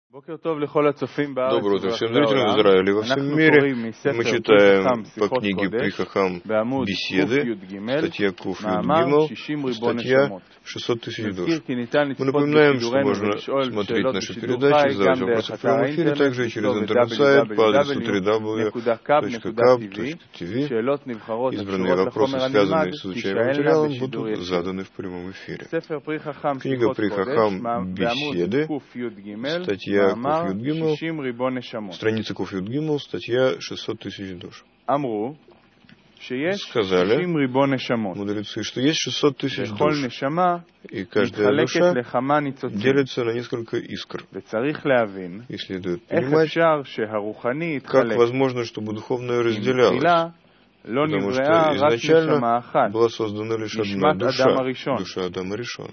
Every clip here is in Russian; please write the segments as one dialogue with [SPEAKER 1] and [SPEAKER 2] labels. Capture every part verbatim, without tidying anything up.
[SPEAKER 1] Доброе утро всем зрителям в Израиле и во всем мире. Мы читаем по книге При Хахам беседы, статья Куф Юд Гимел, статья шестьсот тысяч душ. Мы напоминаем, что можно смотреть наши передачи, задавать вопросы в прямом эфире, также и через интернет-сайт по адресу дабл ю дабл ю дабл ю точка каб точка ти ви. Избранные вопросы, связанные с изучаемым материалом, будут заданы в прямом эфире. Книга При Хахам беседы, статья Куф Юд Гимел, страница Куф Юд Гимел, статья шестьсот тысяч душ. Сказали мудрецы, что есть шестьсот тысяч душ, и каждая душа делится на несколько искр. И следует понимать, как возможно, чтобы духовное разделялось, потому что изначально была создана лишь одна душа, душа Адама Ришона.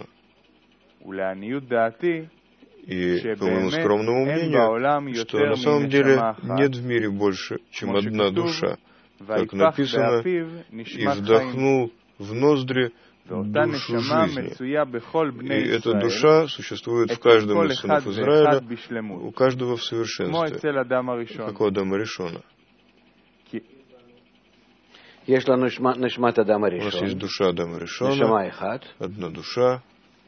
[SPEAKER 1] И, по моему скромному мнению, что на самом деле нет в мире больше, чем одна душа, как написано, и вдохнул в ноздри душу жизни. И эта душа существует в каждом из сынов Израиля, у каждого в совершенстве, как у Адама Ришона. У нас есть душа Адама Ришона, одна душа,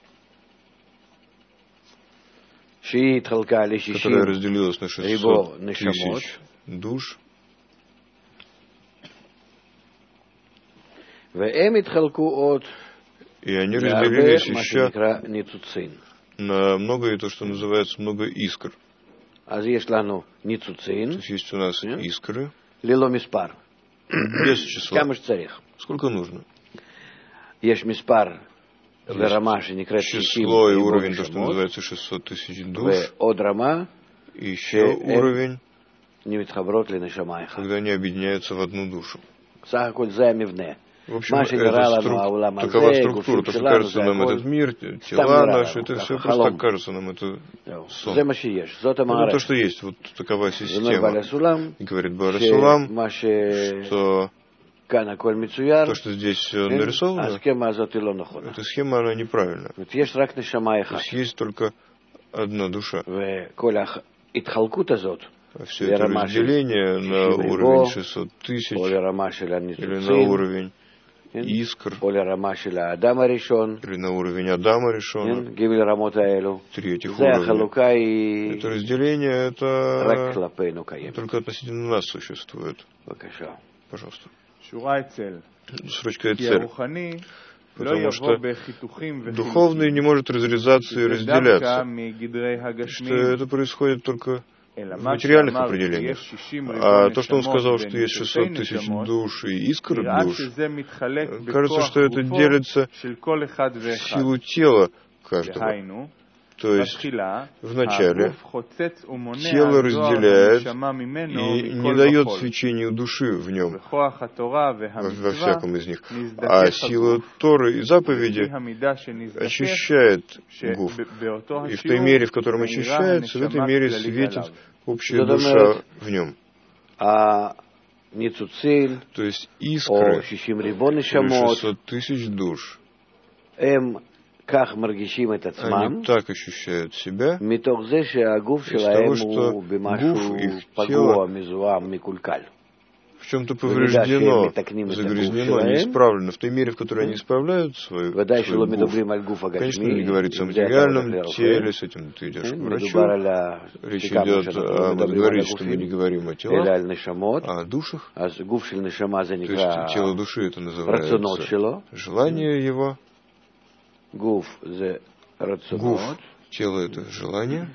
[SPEAKER 1] которая разделилась на шестьсот тысяч душ, и они разделились еще на много, и то, что называется много искр. То есть есть у нас искры без числа. Сколько нужно? Есть число и уровень, то, что называется шестьсот тысяч душ, и еще уровень, когда они объединяются в одну душу. В общем, это струк... такова структура, то, что кажется нам этот мир, тела наши, это все просто так кажется нам, это сон. Это то, что есть, вот такова система. И говорит Бааль Сулам, что то, что здесь все нарисовано, эта схема, она неправильна. То есть есть только одна душа. А все это разделение на уровень шестьсот тысяч или на уровень искр, или на уровень Адама Ришона, три этих уровня. Это разделение, это только относительно нас существует. Пожалуйста. Строчка Эцель. Потому что духовный не может разрезаться и разделяться, что это происходит только в материальных определениях. А то, что он сказал, что есть шестьсот тысяч душ и искр душ, кажется, что это делится в силу тела каждого. То есть вначале тело разделяет и не дает свечению души в нем, во, во всяком из них. А сила Торы и заповеди очищает гуф. И в той мере, в которой очищается, в этой мере светит общая душа в нем. То есть искры, шестьсот тысяч душ, они так ощущают себя из того, что гуф, их тело, в чем-то повреждено, загрязнено, неисправлено. В той мере, в которой они исправляют свой, свой гуф. Конечно, не говорится о материальном теле, с этим ты идешь к врачу. Речь идет, а мы договорились, что мы не говорим о телах, а о душах. То есть тело души, это называется желание его. Гуф, тело — это желание.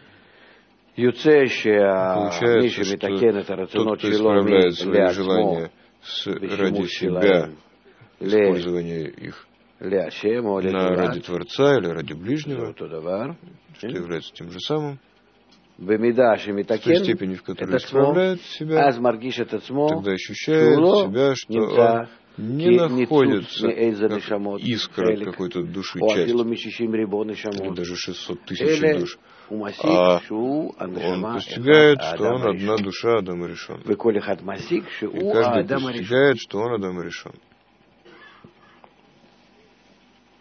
[SPEAKER 1] Получается, что тот, кто исправляет свои желания с, ради себя, использование их на ради Творца или ради ближнего, что является тем же самым, в той степени, в которой исправляет себя, тогда ощущает себя, что он не находится как искра какой-то души, части, или даже шестьсот тысяч душ, а он постигает, что он одна душа Адама Ришона. И каждый постигает, что он Адама Ришон.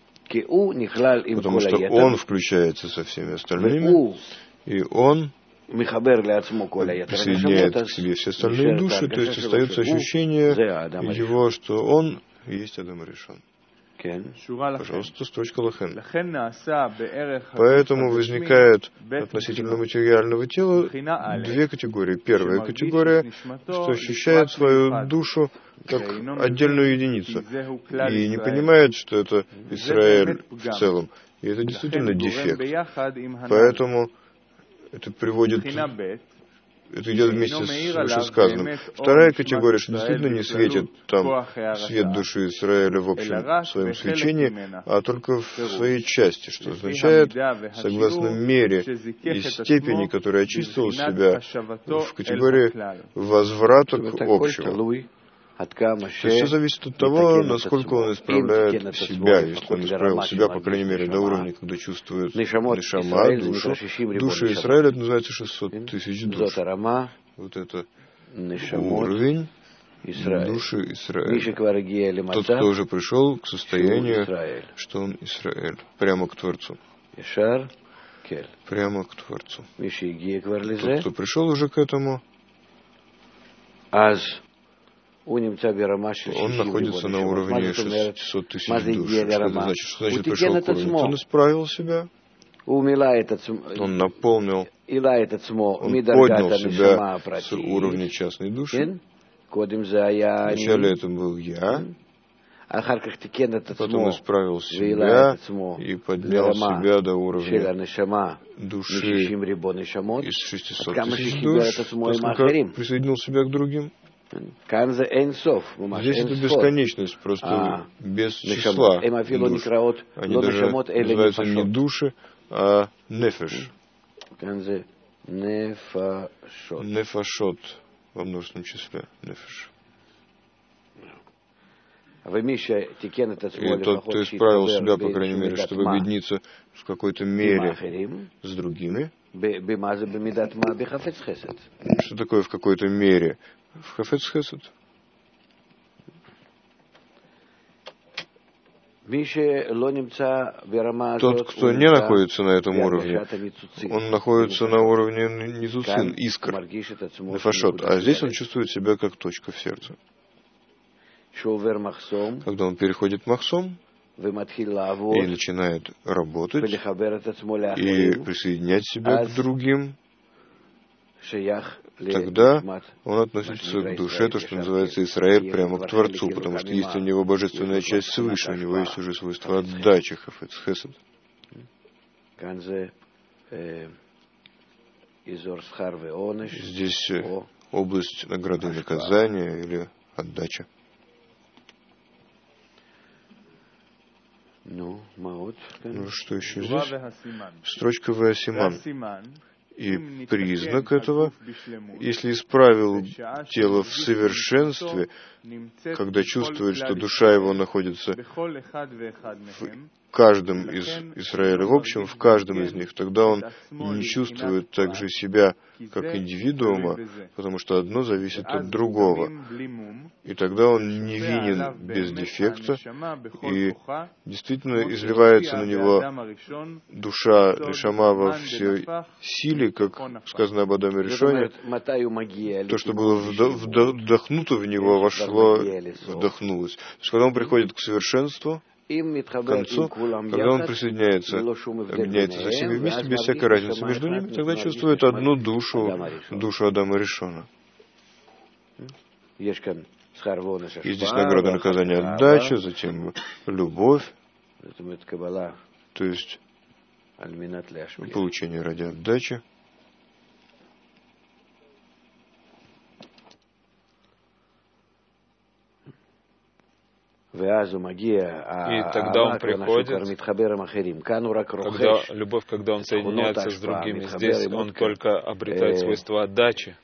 [SPEAKER 1] Потому что он включается со всеми остальными, и он присоединяет к себе все остальные души, то есть остается ощущение его, что он есть Адам Аришон. Пожалуйста, строчка Лахен. Поэтому возникает относительно материального тела две категории. Первая категория, что ощущает свою душу как отдельную единицу и не понимает, что это Израиль в целом. И это действительно дефект. Поэтому это приводит... Это идет вместе с вышесказанным. Вторая категория, что действительно не светит там свет души Израиля в общем в своем свечении, а только в своей части, что означает, согласно мере и степени, которая очистила себя, в категории возврата к общему. То есть все зависит от того, насколько он исправляет себя. Если он исправил себя, по крайней мере, до уровня, когда чувствует нешама, душу. Души Израиля, это называется шестьсот тысяч душ. Вот это уровень души Израиля. Тот, кто уже пришел к состоянию, что он Израиль, прямо к Творцу. Прямо к Творцу. Тот, кто пришел уже к этому, он находится на уровне шестисот тысяч душ. Что это значит? Что значит пришел к уровню? Он исправил себя, он наполнил, он поднял себя с уровня частной души. Вначале это был я, потом исправил себя и поднял себя до уровня души из шестисот тысяч душ, поскольку присоединил себя к другим. Здесь это бесконечность, просто а, без числа душ. Они даже называются не души, а нефеш. Нефашот во множественном числе. Нефеш. И тот, кто исправил себя, по крайней мере, чтобы объединиться в какой-то мере с другими. Что такое в какой-то мере? В Хафец Хесед. Тот, кто не находится на этом уровне, он находится на уровне низуцин, искр, нефашот. А здесь он чувствует себя как точка в сердце. Когда он переходит махсом и начинает работать и присоединять себя к другим, тогда он относится к душе, то, что называется Исраэль, прямо к Творцу, потому что есть у него божественная часть свыше, у него есть уже свойство отдачи, хафец хесед. Здесь область награды и наказания или отдача. Ну, что еще здесь? Строчка Веасиман. И признак этого, если исправил тело в совершенстве, когда чувствует, что душа его находится в каждом из Израиля, в общем, в каждом из них, тогда он не чувствует также себя как индивидуума, потому что одно зависит от другого. И тогда он невинен без дефекта, и действительно изливается на него душа нешама во всей силе, как сказано об Адаме Ришоне, то, что было вдохнуто в него, вошло, вдохнулось. То есть, когда он приходит к совершенству, к концу, когда он присоединяется, объединяется со всеми вместе, без всякой разницы между ними, тогда чувствует одну душу, душу Адама Ришона. И здесь награда, наказание, отдача, затем любовь, то есть получение ради отдачи.
[SPEAKER 2] И тогда он приходит, когда любовь, когда он соединяется с другими, здесь он только обретает свойства отдачи,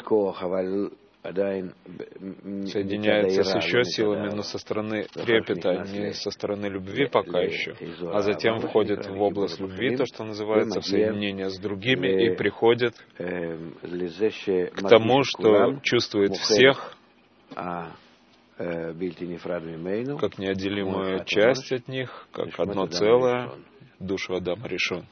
[SPEAKER 2] соединяется с еще силами, но со стороны трепета, не со стороны любви пока еще, а затем входит в область любви, то, что называется, в соединение с другими, и приходит к тому, что чувствует всех как неотделимую часть от них, как одно целое, душу Адама Ришон.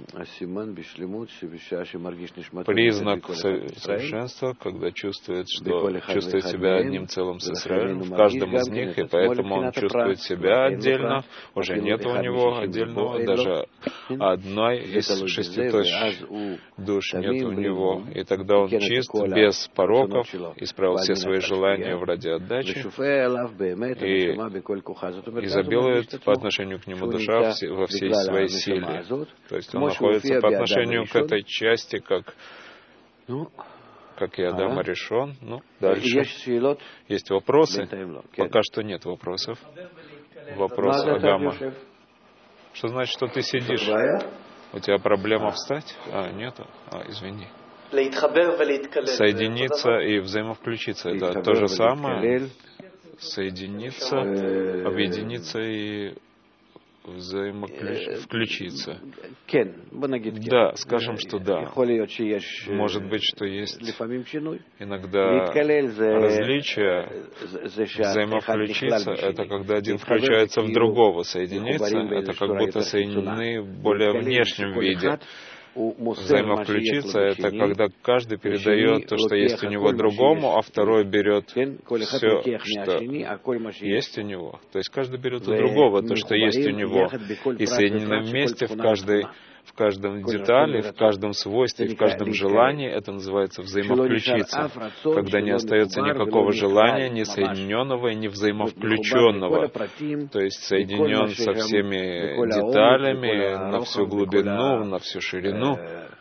[SPEAKER 2] Признак совершенства, когда чувствует, что чувствует себя одним целым с Израилем в каждом из них, и поэтому он чувствует себя отдельно, уже нет у него отдельного, даже одной из шести тысяч душ нет у него, и тогда он чист, без пороков, исправил все свои желания ради отдачи, и изобилует по отношению к нему душа во всей своей силе. То есть он находится по отношению к этой части, как, как и Адам Ришон. Ну, дальше. Есть вопросы? Пока что нет вопросов. Вопрос Агама. Что значит, что ты сидишь? У тебя проблема встать? А, нету? А, извини. Соединиться и взаимовключиться. Это то же самое. Соединиться, объединиться и взаимовключиться. Да, скажем, что да. Может быть, что есть иногда различия. Взаимовключиться — это когда один включается в другого. Соединиться — это как будто соединены в более внешнем виде. Взаимовключиться — это когда каждый передает то, что есть у него другому, а второй берет все, что есть у него. То есть каждый берет у другого то, что есть у него, и соединены вместе в каждой в каждом детали, в каждом свойстве, в каждом желании. Это называется взаимовключиться, когда не остается никакого желания, ни соединенного, ни взаимовключенного. То есть соединен со всеми деталями, на всю глубину, на всю ширину,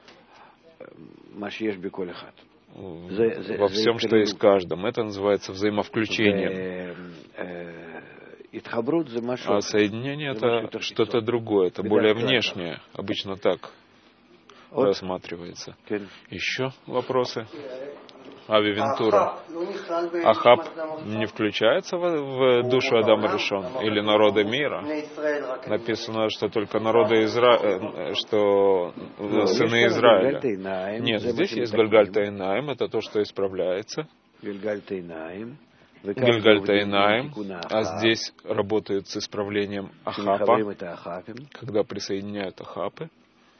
[SPEAKER 2] во всем, что есть в каждом. Это называется взаимовключением. А соединение — это что-то другое, это более внешнее. Обычно так рассматривается. Еще вопросы? Ави Вентура. Ахаб не включается в душу Адама Ришон или народа мира? Написано, что только народы Израиля, что сыны Израиля. Нет, здесь есть Гальгальт-Эйнаим, это то, что исправляется. Гильгальт-Эйнаим, а здесь работают с исправлением Ахапа, когда присоединяют Ахапы.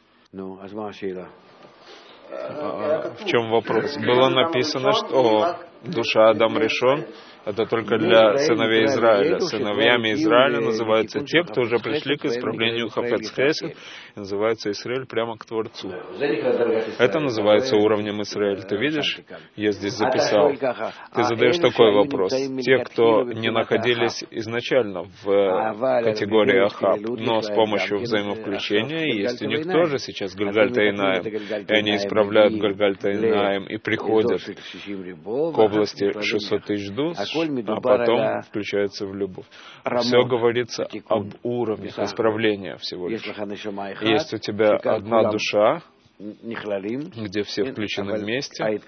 [SPEAKER 2] А в чем вопрос? Было написано, что душа Адам Ришон — это только для сыновей Израиля. Сыновьями Израиля называются те, кто уже пришли к исправлению Хафец Хесед, называется Исраэль прямо к Творцу. Это называется уровнем Исраэль. Ты видишь? Я здесь записал. Ты задаешь такой вопрос. Те, кто не находились изначально в категории Ахаб, но с помощью взаимовключения, есть у них тоже сейчас Гальгальт-Эйнаим, и они исправляют Гальгальт-Эйнаим и приходят к области шестьсот тысяч душ, а потом включаются в любовь. Все говорится об уровнях исправления всего лишь. Есть у тебя одна душа, где все включены вместе,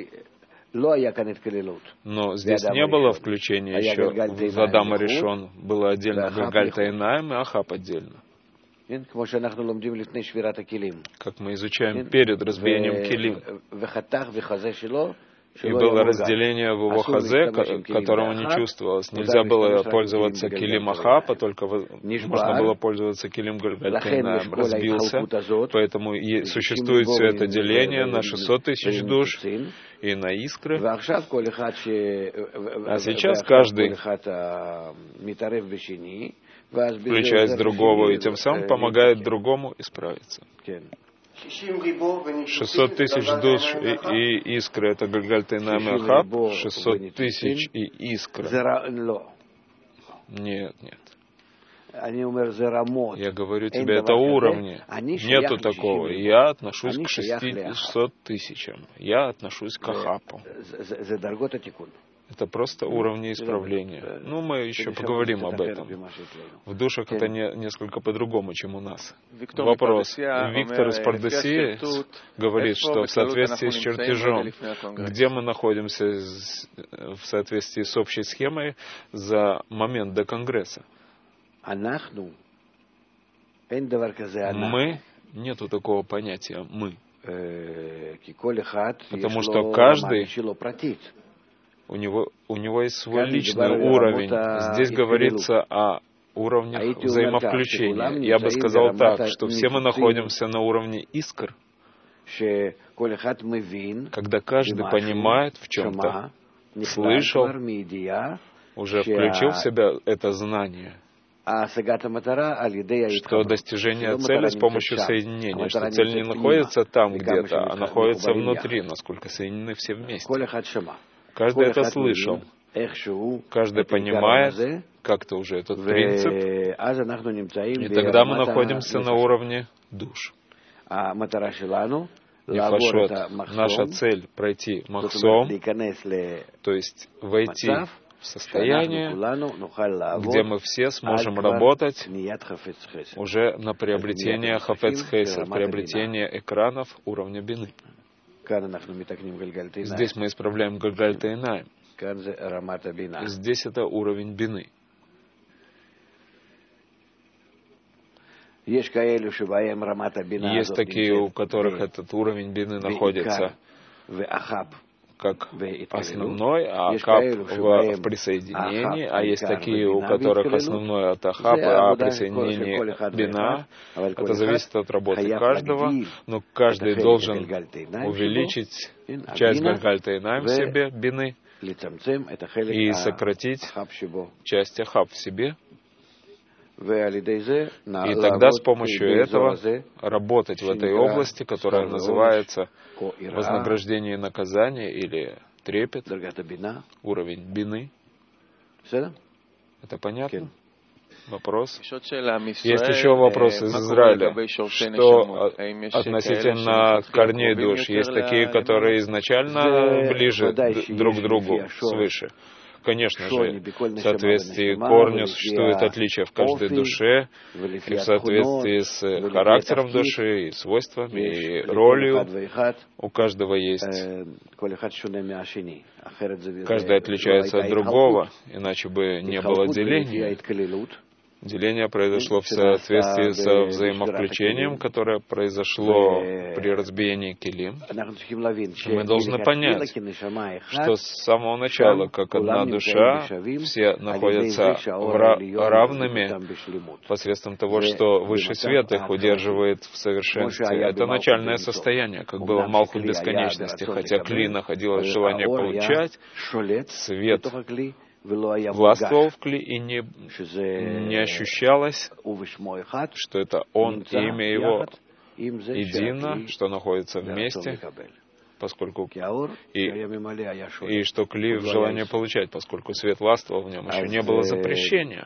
[SPEAKER 2] но здесь не было включения еще в Адама Ришон. Было отдельно Гальгальт-Эйнаим и Ахаб отдельно. Как мы изучаем перед разбиением килим. И было разделение в его хазе, которого не чувствовалось. Нельзя было пользоваться килим Ахапа, только можно было пользоваться килим Гальгальт-Эйнаим. Разбился, поэтому существует все это деление на шестьсот тысяч душ и на искры. А сейчас каждый включает другого и тем самым помогает другому исправиться. шестьсот тысяч душ и, и искры — это Гальгальт-Эйнаим и Ахаб. шестьсот тысяч и искры. Нет, нет. Я говорю тебе, это уровни. Нету такого. Я отношусь к шестистам тысячам. Я отношусь к Ахапу. Это просто уровни исправления. Ну, мы еще поговорим об этом. В душах это не, несколько по-другому, чем у нас. Вопрос. Виктор из Пардесии говорит, что в соответствии с чертежом, где мы находимся в соответствии с общей схемой за момент до Конгресса. Мы, нету такого понятия «мы». Потому что каждый... У него, у него есть свой личный уровень. Здесь говорится о уровнях взаимовключения. Я бы сказал так, что все мы находимся на уровне искр, когда каждый понимает в чем-то, слышал, уже включил в себя это знание, что достижение цели с помощью соединения, что цель не находится там где-то, а находится внутри, насколько соединены все вместе. Каждый это слышал, каждый понимает как-то уже этот принцип, и тогда мы находимся на уровне душ. Нефашот, наша цель — пройти махсом, то есть войти в состояние, где мы все сможем работать уже на приобретение хафец хесед, приобретение экранов уровня бины. Здесь мы исправляем гальгальт эйнаим. Здесь это уровень бины. Есть такие, у которых этот уровень бины находится как основной, а ахаб в, в присоединении, а есть такие, у которых основной от ахаба, а присоединение бина. Это зависит от работы каждого, но каждый должен увеличить часть гальгальта эйнаим в себе, бины, и сократить часть ахаб в себе. И тогда с помощью этого работать в этой области, которая называется вознаграждение и наказание, или трепет, уровень бины. Это понятно? Вопрос? Есть еще вопрос из Израиля, что относительно корней душ, есть такие, которые изначально ближе друг к другу, свыше. Конечно же, в соответствии к корню существует отличие в каждой душе, и в соответствии с характером души, и свойствами, и ролью. У каждого есть. Каждый отличается от другого, иначе бы не было деления. Деление произошло в соответствии со взаимовключением, которое произошло при разбиении килим. Мы должны понять, что с самого начала, как одна душа, все находятся равными посредством того, что высший свет их удерживает в совершенстве. Это начальное состояние, как было в Малхут бесконечности. Хотя кли находилось в желании получать, свет властвовал в кли, и не, не ощущалось, что это он и имя его едино, что находится вместе, поскольку и, и что кли в желании получать, поскольку свет властвовал в нем, еще не было запрещения.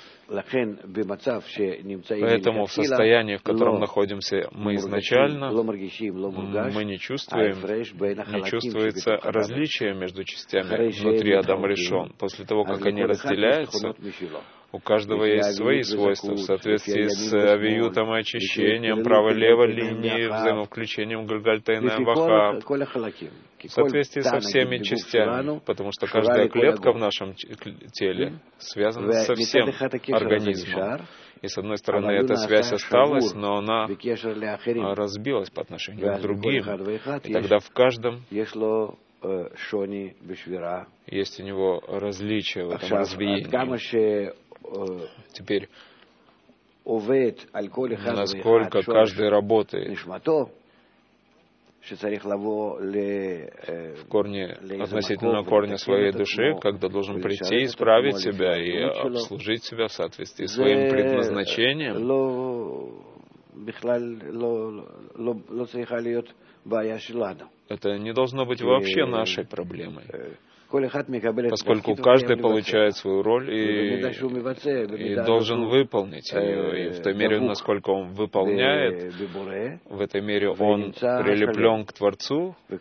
[SPEAKER 2] Поэтому в состоянии, в котором находимся мы изначально, мы не чувствуем, не чувствуется различие между частями внутри Адам Ришон. После того, как они разделяются, у каждого есть свои свойства в соответствии с авиютом и очищением, правой-левой линии, взаимовключением гальгальта эйнаим вахаб, в соответствии со всеми частями, потому что каждая клетка в нашем теле связана со всем организмом. И с одной стороны, эта связь осталась, но она разбилась по отношению к другим. И тогда в каждом есть у него различия в этом разбиении. Теперь, насколько каждый работает в корне, относительно корня своей души, когда должен прийти, исправить себя и обслужить себя в соответствии с своим предназначением, это не должно быть вообще нашей проблемой. Поскольку каждый получает свою роль и, и должен выполнить ее. И в той мере, насколько он выполняет, в этой мере он прилеплен к Творцу и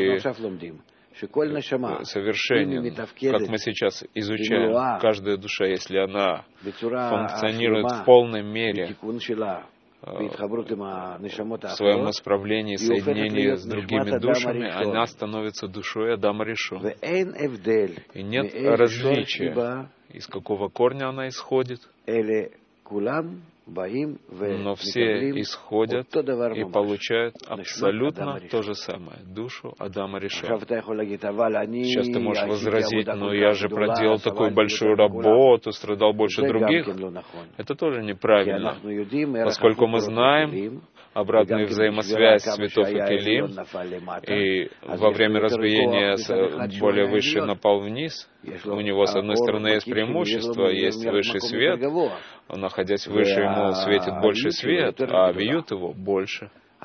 [SPEAKER 2] совершенен. Как мы сейчас изучаем, каждая душа, если она функционирует в полной мере, в своем исправлении, соединении с другими душами, она становится душой Адама Ришон. И нет различия, из какого корня она исходит. но все исходят и получают абсолютно то же самое — душу Адама Ришона. Сейчас ты можешь возразить: но я же проделал такую большую работу, страдал больше других. Это тоже неправильно, поскольку мы знаем обратную взаимосвязь цветов и келим, и во время разбиения более высший напал вниз. У него, с одной стороны, есть преимущество, есть высший свет, находясь выше, ему светит больше свет, а бьют его больше.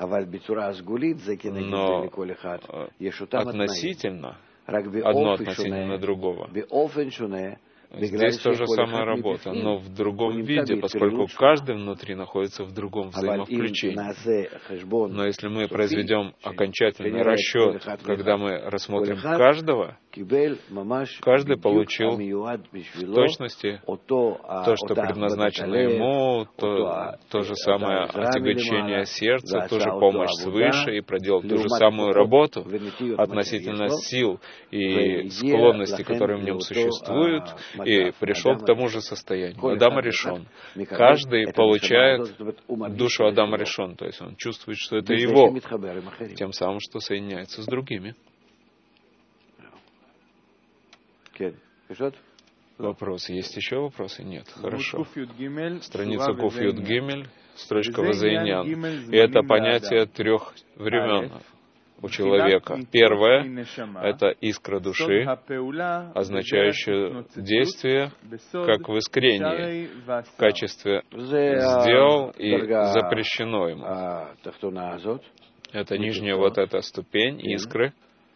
[SPEAKER 2] Но относительно, одно относительно другого, здесь то же самая работа, но в другом виде, поскольку каждый внутри находится в другом взаимовключении. Но если мы произведем окончательный расчет, когда мы рассмотрим каждого, каждый получил в точности то, что предназначено ему, то, то же самое отягощение сердца, ту же помощь свыше, и проделал ту же самую работу относительно сил и склонностей, которые в нем существуют, и пришел к тому же состоянию. Адам Ришон. Каждый получает душу Адама Ришон, то есть он чувствует, что это его, тем самым, что соединяется с другими. Вопрос. Есть еще вопросы? Нет. Хорошо. Страница Куф Юд Гимель, строчка Вазаинян. И это понятие трех времен у человека. Первое — это искра души, означающая действие, как в искренней, в качестве «сделал» и «запрещено ему». Это нижняя вот эта ступень искры.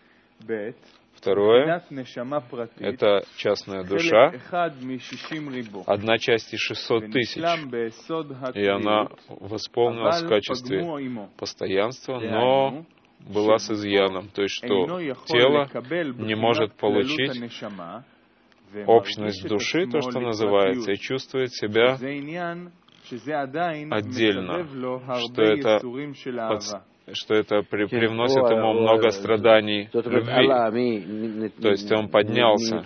[SPEAKER 2] Второе — это частная душа, одна часть из шестисот тысяч, и она восполнилась в качестве постоянства, но была с изъяном, то есть что тело не может получить общность души, то, что называется, и чувствует себя отдельно, что это под что это при, привносит ему много страданий любви. То есть он поднялся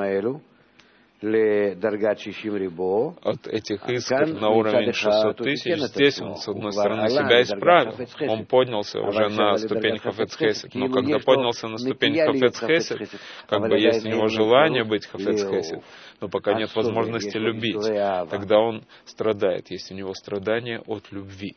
[SPEAKER 2] от этих искр на уровень шестисот тысяч. Здесь он, с одной стороны, себя исправил. Он поднялся уже на ступень Хафец Хесед. Но когда поднялся на ступень Хафец Хесед, как бы есть у него желание быть Хафец Хесед, но пока нет возможности любить, тогда он страдает. Есть у него страдания от любви.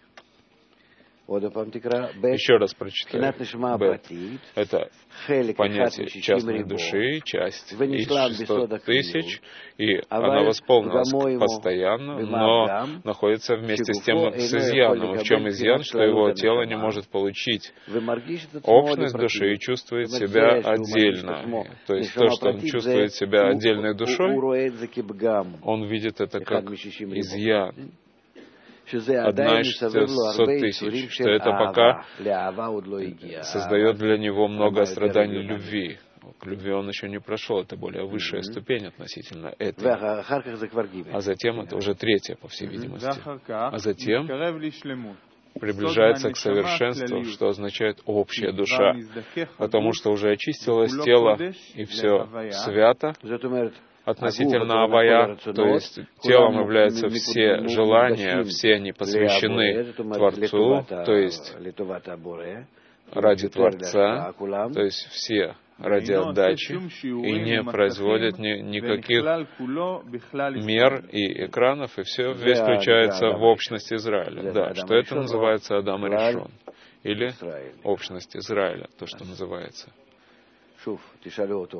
[SPEAKER 2] Еще раз прочитаю. Б. Это понятие частной души, часть из шестисот тысяч, и она восполнилась постоянно, но находится вместе с тем с изъяном. В чем изъян? Что его тело не может получить общность души и чувствует себя отдельно. То есть то, что он чувствует себя отдельной душой, он видит это как изъян. Одна из шестисот тысяч, что это пока создает для него много страданий любви. К любви он еще не прошел, это более высшая ступень относительно этой. А затем это уже третья, по всей видимости. А затем приближается к совершенству, что означает общая душа, потому что уже очистилось тело, и все свято относительно Авая, то есть телом являются все желания, все они посвящены Творцу, то есть ради Творца, то есть все ради отдачи, и не производят ни, никаких мер и экранов, и все весь включается в общность Израиля. Да, что это называется Адам Ришон, или общность Израиля, то, что называется. И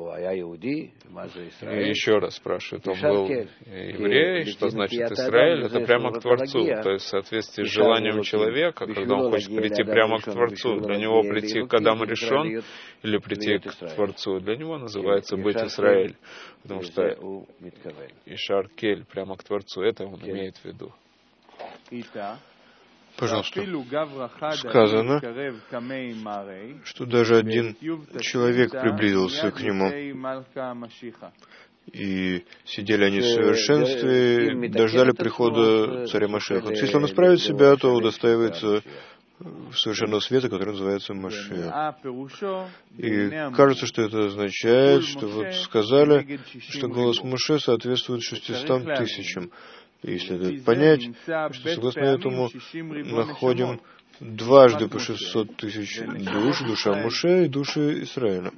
[SPEAKER 2] еще раз спрашивают, он был еврей, что значит Израиль? Это прямо к Творцу, то есть в соответствии с желанием человека, когда он хочет прийти прямо к Творцу, для него прийти к Адаму Ришон или прийти к Творцу, для него называется быть Израиль, потому что Ишар Кель, прямо к Творцу, это он имеет в виду.
[SPEAKER 3] Пожалуйста, сказано, что даже один человек приблизился к нему, и сидели они в совершенстве, дождали прихода царя Машеха. Если он исправит себя, то удостаивается совершенного света, который называется Машех. И кажется, что это означает, что вот сказали, что голос Моше соответствует шестистам тысячам. И следует понять, что согласно этому находим дважды по шестьсот тысяч душ, душа Моше и души Израиля.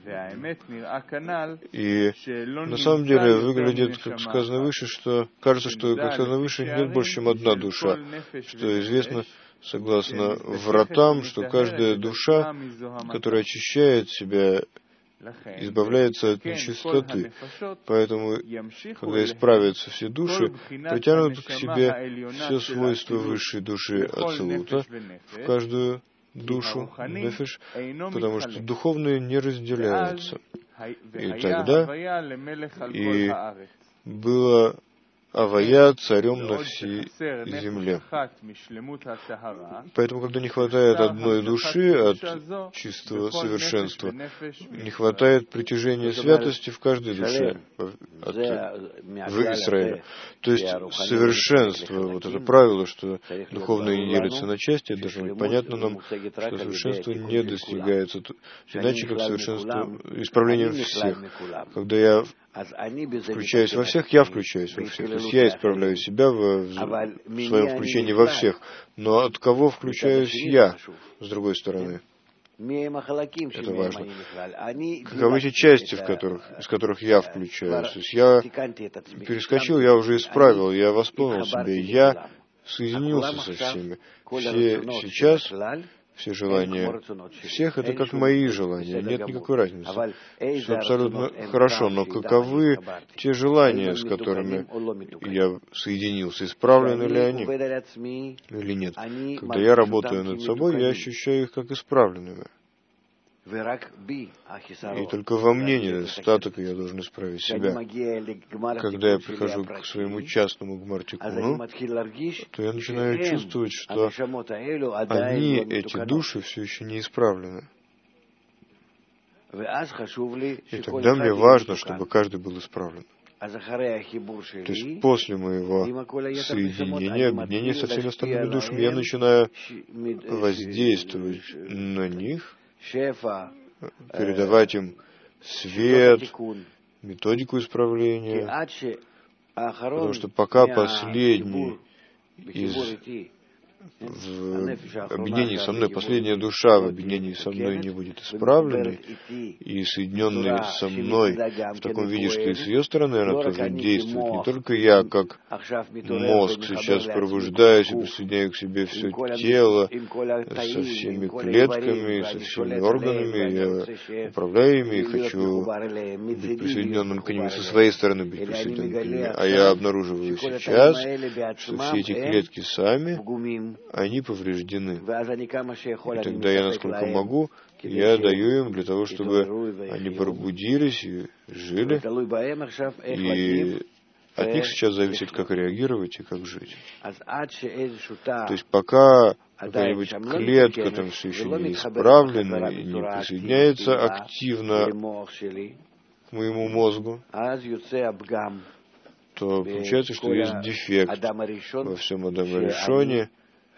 [SPEAKER 3] И на самом деле выглядит, как сказано выше, что кажется, что, как сказано выше, нет больше, чем одна душа, что известно согласно вратам, что каждая душа, которая очищает себя, избавляется от нечистоты. Поэтому, когда исправятся все души, притянут к себе все свойства высшей души Ацилута в каждую душу, нефиш, потому что духовные не разделяются. И тогда и было Авая царем на всей земле. Поэтому, когда не хватает одной души от чистого совершенства, не хватает притяжения святости в каждой душе от, в Израиле. То есть совершенство, вот это правило, что духовное не делится на части, даже непонятно нам, что совершенство не достигается иначе, как совершенство исправлением всех. Когда я включаюсь во всех, я включаюсь во всех. То есть я исправляю себя в, в своем включении во всех. Но от кого включаюсь я, с другой стороны? Это важно. Каковы эти части, в которых, из которых я включаюсь? То есть я перескочил, я уже исправил, я восполнил себя, я соединился со всеми. Все сейчас... Все желания всех — это как мои желания, нет никакой разницы. Все абсолютно хорошо, но каковы те желания, с которыми я соединился, исправлены ли они или нет? Когда я работаю над собой, я ощущаю их как исправленными. И только во мне недостаток, и я должен исправить себя. Когда я прихожу к своему частному гмартикуну, то я начинаю чувствовать, что они, эти души, все еще не исправлены. И тогда мне важно, чтобы каждый был исправлен. То есть после моего соединения, объединения со всеми остальными душами, я начинаю воздействовать на них, передавать им свет, методику исправления, потому что пока последний из в объединении со мной, последняя душа в объединении со мной не будет исправленной и соединенной со мной в таком виде, что и с ее стороны она тоже действует. Не только я, как мозг, сейчас пробуждаюсь и присоединяю к себе все тело со всеми клетками, со всеми органами, я управляю ими и хочу быть присоединенным к ним, со своей стороны быть присоединенным к ним. А я обнаруживаю сейчас, что все эти клетки сами, они повреждены. И тогда я, насколько могу, я даю им для того, чтобы они пробудились и жили. И от них сейчас зависит, как реагировать и как жить. То есть пока какая-нибудь клетка там все еще не исправлена и не присоединяется активно к моему мозгу, то получается, что есть дефект во всем Адаме Ришоне,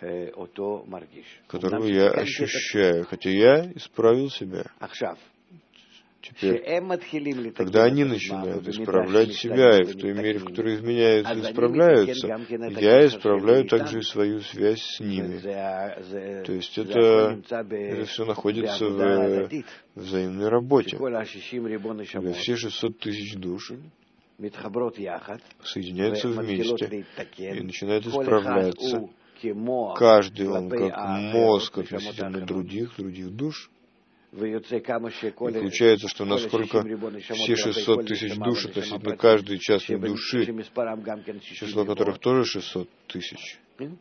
[SPEAKER 3] которую я ощущаю, хотя я исправил себя. Теперь, когда они начинают исправлять себя, и в той мере, в которой изменяются и исправляются, я исправляю также и свою связь с ними. То есть это, это все находится в взаимной работе. Когда все шестьсот тысяч душ соединяются вместе и начинают исправляться. Каждый он как мозг относительно других, других душ. И получается, что насколько все шестьсот тысяч душ относительно каждой частной души, число которых тоже шестьсот тысяч,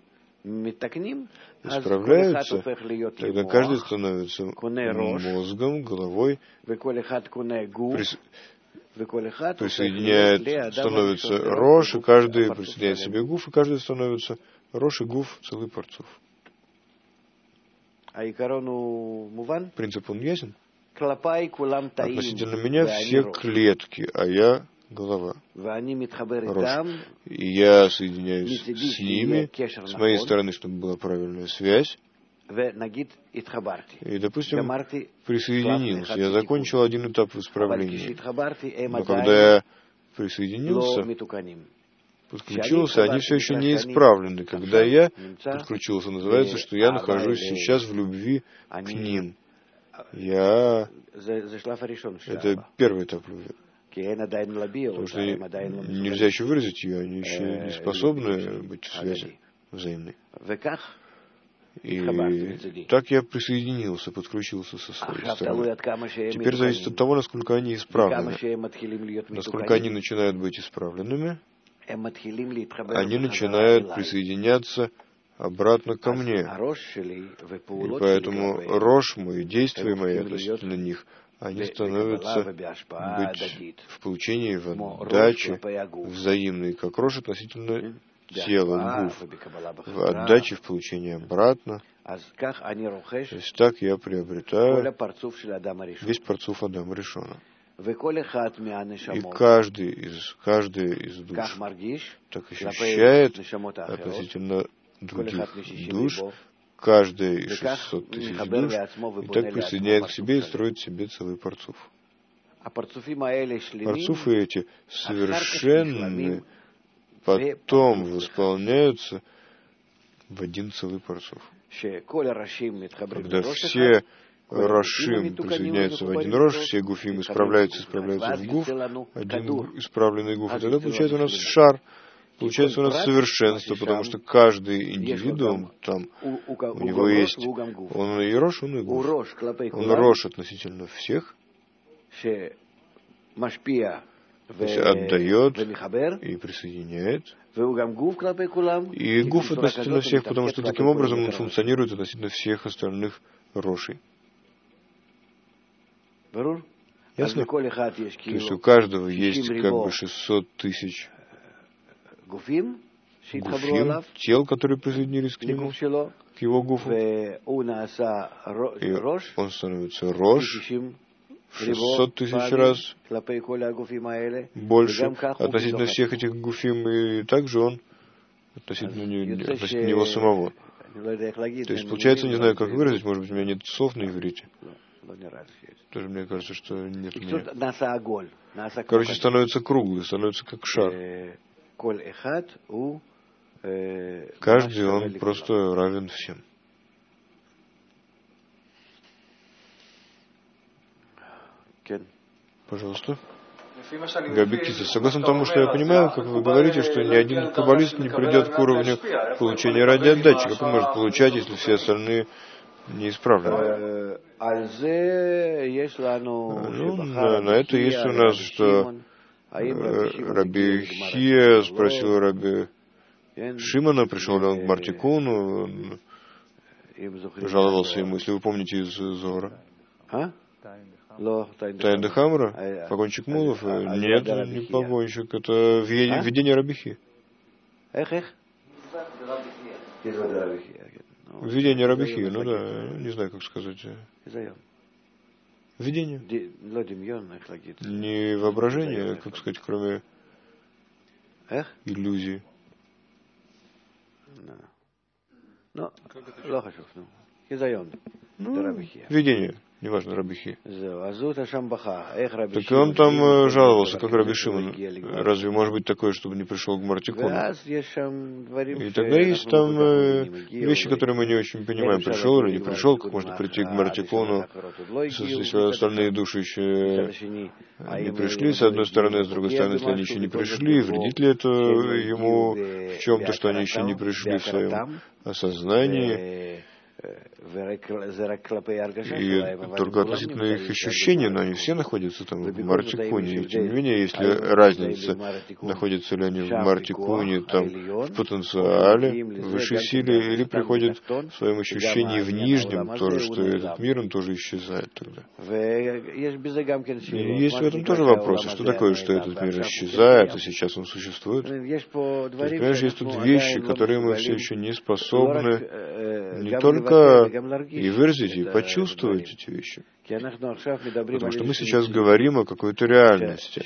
[SPEAKER 3] исправляются, тогда каждый становится мозгом, головой, прис... присоединяет, становится Рош, и каждый присоединяет себе Гуф, и каждый становится Рош и Гуф, целый Парцуф. Принцип он ясен? Относительно меня все клетки, а я голова. Рош. И я соединяюсь с ними, с моей стороны, чтобы была правильная связь. И, допустим, присоединился. Я закончил один этап в исправлении. Но когда я присоединился, подключился, они все еще не исправлены. Когда я подключился, называется, что я нахожусь сейчас в любви к ним. Я... Это первый этап любви. Потому что нельзя еще выразить ее, они еще не способны быть в связи взаимной. И так я присоединился, подключился со своей стороны. Теперь зависит от того, насколько они исправлены. Насколько они начинают быть исправленными, они начинают присоединяться обратно ко мне. И поэтому рожь мой, действия мои относительно них, они становятся быть в получении, в отдаче взаимной, как рожь относительно тела, гуф, в отдаче, в получении обратно. То есть так я приобретаю весь парцуф Адама Ришона. И каждый из, каждый из душ так ощущает относительно других душ, каждая из шестисот тысяч душ, и так присоединяет к себе и строит себе целый парцуф. Парцуфы эти совершенны, потом восполняются в один целый парцуф. Когда все рашим присоединяются в один рош, все гуфим исправляются, исправляются в гуф, один исправленный гуф, и тогда получается у нас шар, получается у нас совершенство, потому что каждый индивидуум там, у него есть, он и рош, он и гуф. Он рош относительно всех, то есть отдает и присоединяет, и гуф относительно всех, потому что таким образом он функционирует относительно всех остальных рошей. Ясно? То есть у каждого есть как бы шестьсот тысяч гуфим, тел, которые присоединились к нему, к его гуфу, и он становится рош в шестьсот тысяч раз больше относительно всех этих гуфим, и также он относительно, не, относительно него самого. То есть, получается, не знаю, как выразить, может быть, у меня нет слов на иврите. Тоже мне кажется, что нет у меня. Короче, становится круглый, становится как шар. Каждый, он просто равен всем. Пожалуйста. Габи Киса, согласно тому, что я понимаю, как вы говорите, что ни один каббалист не придет к уровню получения ради отдачи. Как он может получать, если все остальные неисправлены? Ну, на, на это есть у нас, что Раби Хия спросил Раби Шимона, пришел ли он к Мартикуну, он жаловался ему, если вы помните из Зора. Тайн Дехамра? Погонщик мулов? Нет, не погонщик, это видение Раби Хии. Видение Раби Хии, ну да, не знаю, как сказать. Видение. Не воображение, как сказать, кроме иллюзии. Ну, видение. Неважно, Раби Хия. Так он там жаловался, как Раби Шимон. Разве может быть такое, чтобы не пришел к Мартикуну? И тогда есть там вещи, которые мы не очень понимаем. Пришел или не пришел, как можно прийти к Мартикуну, если остальные души еще не пришли, с одной стороны, с другой стороны, если они еще не пришли, вредит ли это ему в чем-то, что они еще не пришли в своем осознании? И только относительно их ощущений, но они все находятся там в Мартикуне. И тем не менее, если разница, находятся ли они в Мартикуне, там, в потенциале, в высшей силе, или приходят в своем ощущении в нижнем, тоже, что этот мир, он тоже исчезает тогда. И есть в этом тоже вопросы, что такое, что этот мир исчезает, а сейчас он существует. То есть, понимаешь, есть тут вещи, которые мы все еще не способны не только и выразить, и почувствовать эти вещи. Потому что мы сейчас говорим о какой-то реальности,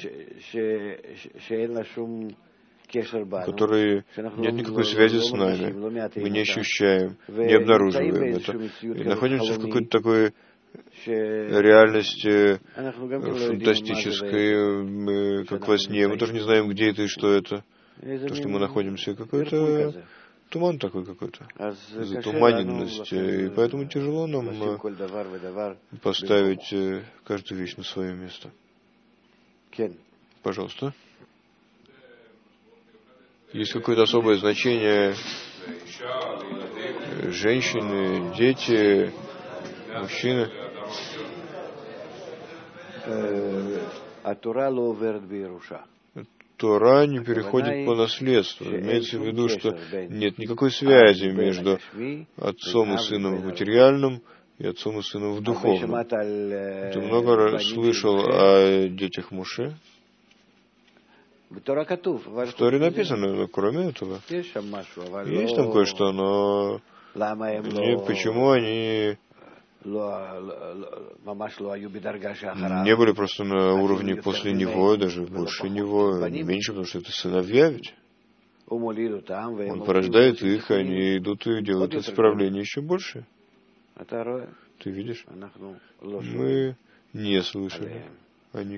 [SPEAKER 3] в которой нет никакой связи с нами. Мы не ощущаем, не обнаруживаем это. И находимся в какой-то такой реальности фантастической, как во сне. Мы тоже не знаем, где это и что это. То, что мы находимся, какой-то туман такой какой-то, затуманенность, и поэтому тяжело нам поставить каждую вещь на свое место. Пожалуйста. Есть какое-то особое значение женщины, дети, мужчины? Тора не переходит по наследству. Имеется в виду, что нет никакой связи между отцом и сыном в материальном и отцом и сыном в духовном. Ты много раз слышал о детях Моше? В Торе написано, но кроме этого, есть там кое-что, но и почему они не были просто на уровне после него, даже больше него, не меньше, потому что это сыновья ведь. Он порождает их, они идут и делают исправление еще больше. Ты видишь? Мы не слышали о них.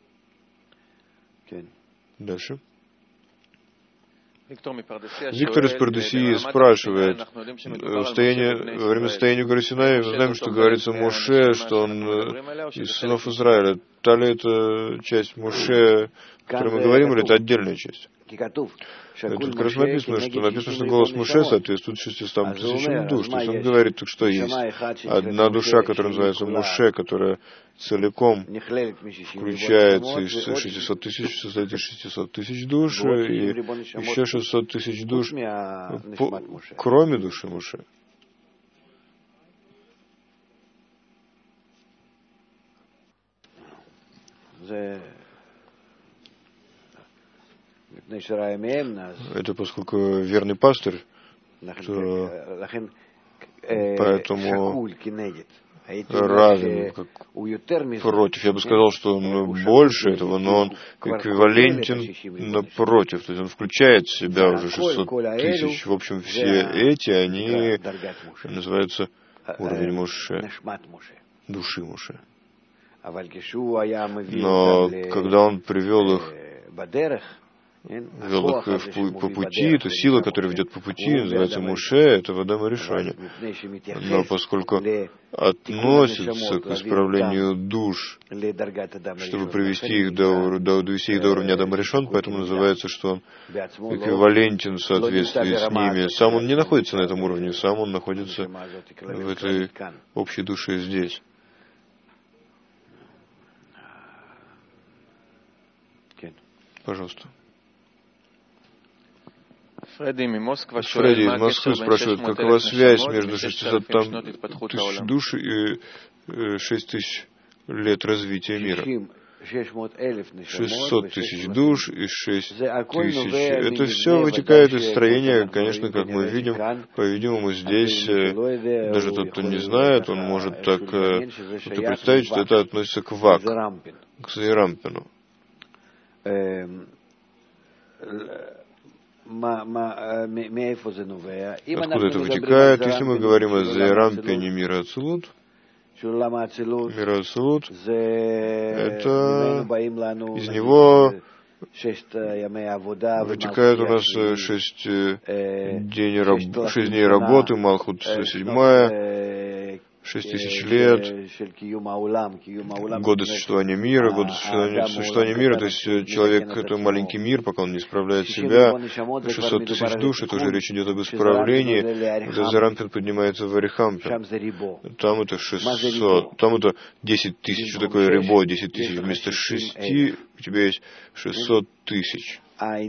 [SPEAKER 3] Дальше. Виктор из Пардесии спрашивает, в состоянии, во время состояния горы Синай, мы знаем, что говорится Моше, что он из сынов Израиля. Та ли это часть Моше, о которой мы говорим, или это отдельная часть? Тут как раз написано, что написано, что голос Моше соответствует шестистам тысячам душ. То есть он говорит, что есть одна душа, которая называется Моше, которая целиком включается из шестисот тысяч, состоит из шестисот тысяч душ, и еще шестьсот тысяч душ, по, кроме души Моше. Это поскольку верный пастырь, то поэтому равен как против. Я бы сказал, что он больше этого, но он эквивалентен напротив. То есть он включает в себя уже шестьсот тысяч. В общем, все эти, они называются уровень Моше, души Моше. Но когда он привел их, вел их в, по пути, то сила, которая ведет по пути, называется Моше, это вода Маришаня. Но поскольку относится к исправлению душ, чтобы привести их до, до, довести их до уровня Адама Ришон, поэтому называется, что он эквивалентен в соответствии с ними. Сам он не находится на этом уровне, сам он находится в этой общей душе здесь. Пожалуйста. Фредди из Москвы спрашивает, какова связь между шестьюстами тысяч душ и шесть тысяч лет развития мира? шестьсот тысяч душ и шесть тысяч. Это все вытекает из строения, конечно, как мы видим. По-видимому, здесь даже тот, кто не знает, он может так представить, что это относится к Вак, к Зейрампину. Откуда это вытекает? Если мы говорим о Зейрампине мира Ацилут, мира Ацилут, это из него вытекает у нас шесть дней, раб... шесть дней работы, Малхут седьмая, шесть тысяч лет, годы существования мира, годы существования, существования мира, то есть человек — это маленький мир, пока он не исправляет себя. шестьсот тысяч душ, это уже речь идет об исправлении. Зейрампин поднимается в Арихампин. Там это шестьсот, там это десять тысяч. Что такое рибо? десять тысяч. Вместо шести у тебя есть шестьсот тысяч.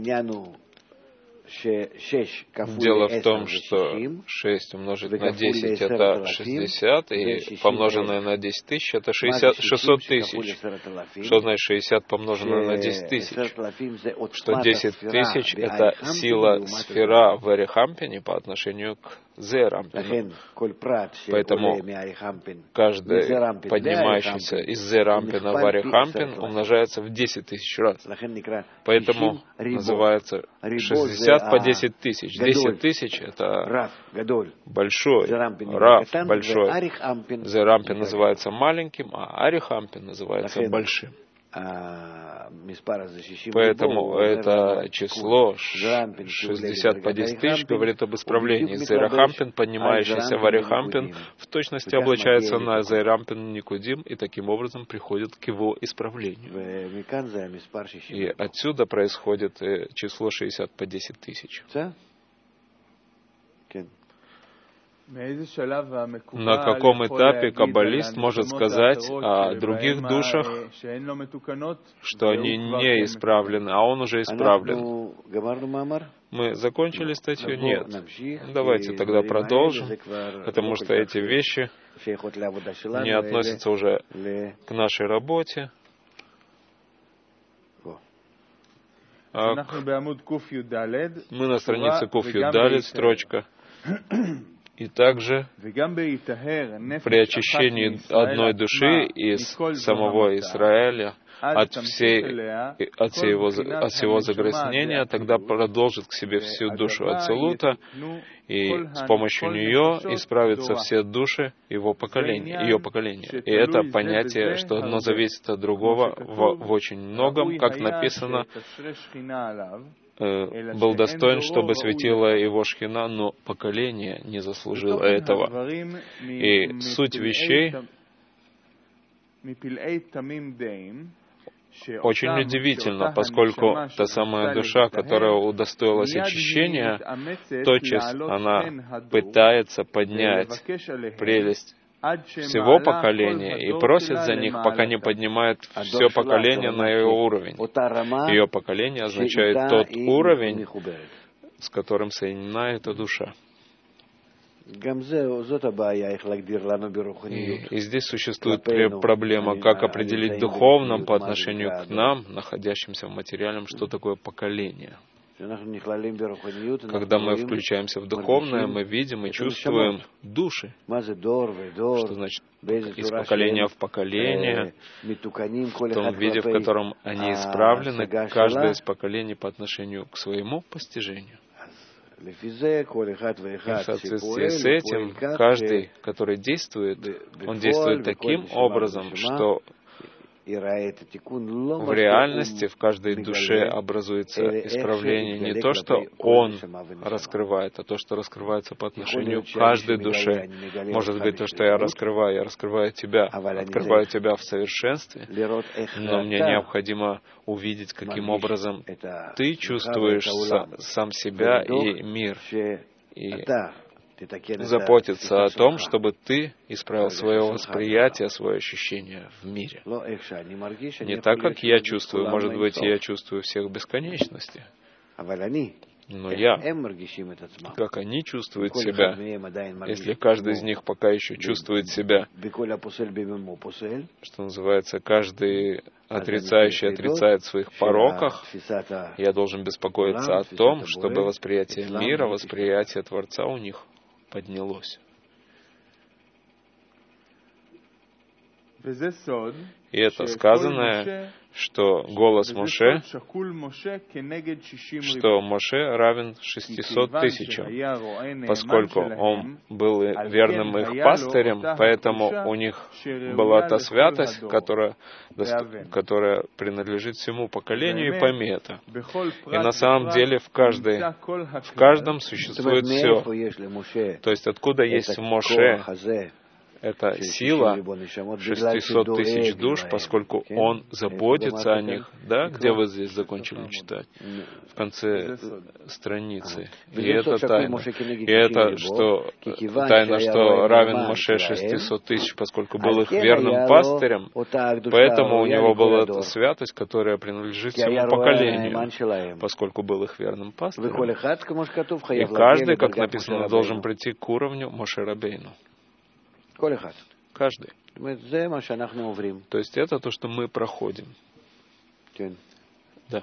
[SPEAKER 2] Дело в том, что шесть умножить на десять — это шестьдесят, и помноженное на десять тысяч — это шестьдесят, шестьсот тысяч. Что значит шестьдесят помноженное на десять тысяч? Что десять тысяч — это сила сфера в Арихампине по отношению к Зейрампину. Поэтому каждый поднимающийся из Зейрампина в Арихампин умножается в десять тысяч раз. Поэтому называется шестьдесят по десять тысяч. десять тысяч — это большой, Рав большой. Зейрампин называется маленьким, а Арихампин называется большим. Поэтому это число шестьдесят по десять тысяч говорит об исправлении. Зейрахампин, поднимающийся в Арихампин, в точности облачается на Зейрампин Никудим и таким образом приходит к его исправлению. И отсюда происходит число шестьдесят по десять тысяч. На каком этапе каббалист может сказать о других душах, что они не исправлены, а он уже исправлен? Мы закончили статью? Нет. Давайте тогда продолжим, потому что эти вещи не относятся уже к нашей работе. А мы на странице Куф Юдалет, строчка. И также при очищении одной души из самого Израиля от, всей, от, всего, от всего загрязнения, тогда продолжит к себе всю душу Ацилута, и с помощью нее исправятся все души его поколения, ее поколения. И это понятие, что одно зависит от другого в, в очень многом, как написано, был достоин, чтобы светила его шхина, но поколение не заслужило этого. И суть вещей очень удивительна, поскольку та самая душа, которая удостоилась очищения, тотчас она пытается поднять прелесть всего поколения и просит за них, пока не поднимает все поколение на ее уровень. Ее поколение означает тот уровень, с которым соединена эта душа. И, и здесь существует проблема, как определить в духовном по отношению к нам, находящимся в материальном, что такое поколение. Когда мы включаемся в духовное, мы видим и чувствуем души. Что значит из поколения в поколение, в том виде, в котором они исправлены, каждое из поколений по отношению к своему постижению. И в соответствии с этим, каждый, который действует, он действует таким образом, что в реальности в каждой душе образуется исправление не то, что он раскрывает, а то, что раскрывается по отношению к каждой душе. Может быть, то, что я раскрываю, я раскрываю тебя, открываю тебя в совершенстве, но мне необходимо увидеть, каким образом ты чувствуешь сам себя и мир. И заботиться о том, чтобы ты исправил свое восприятие, свое ощущение в мире. Не так, как я чувствую. Может быть, я чувствую всех в бесконечности. Но я, как они чувствуют себя, если каждый из них пока еще чувствует себя, что называется, каждый отрицающий отрицает в своих пороках, я должен беспокоиться о том, чтобы восприятие мира, восприятие Творца у них поднялось. И это сказанное, что голос Моше, что Моше равен шестисот тысячам, поскольку он был верным их пастырем, поэтому у них была та святость, которая, которая принадлежит всему поколению, и пойми это. И на самом деле в, каждой, в каждом существует все. То есть откуда есть в Моше эта сила шестисот тысяч душ, поскольку он заботится о них. Да, где вы здесь закончили читать? В конце страницы. И это тайна. И это что, тайна, что равен Моше шестисот тысяч, поскольку был их верным пастырем, поэтому у него была эта святость, которая принадлежит всему поколению, поскольку был их верным пастырем. И каждый, как написано, должен прийти к уровню Моше Рабейну. Каждый. То есть это то, что мы проходим. Да.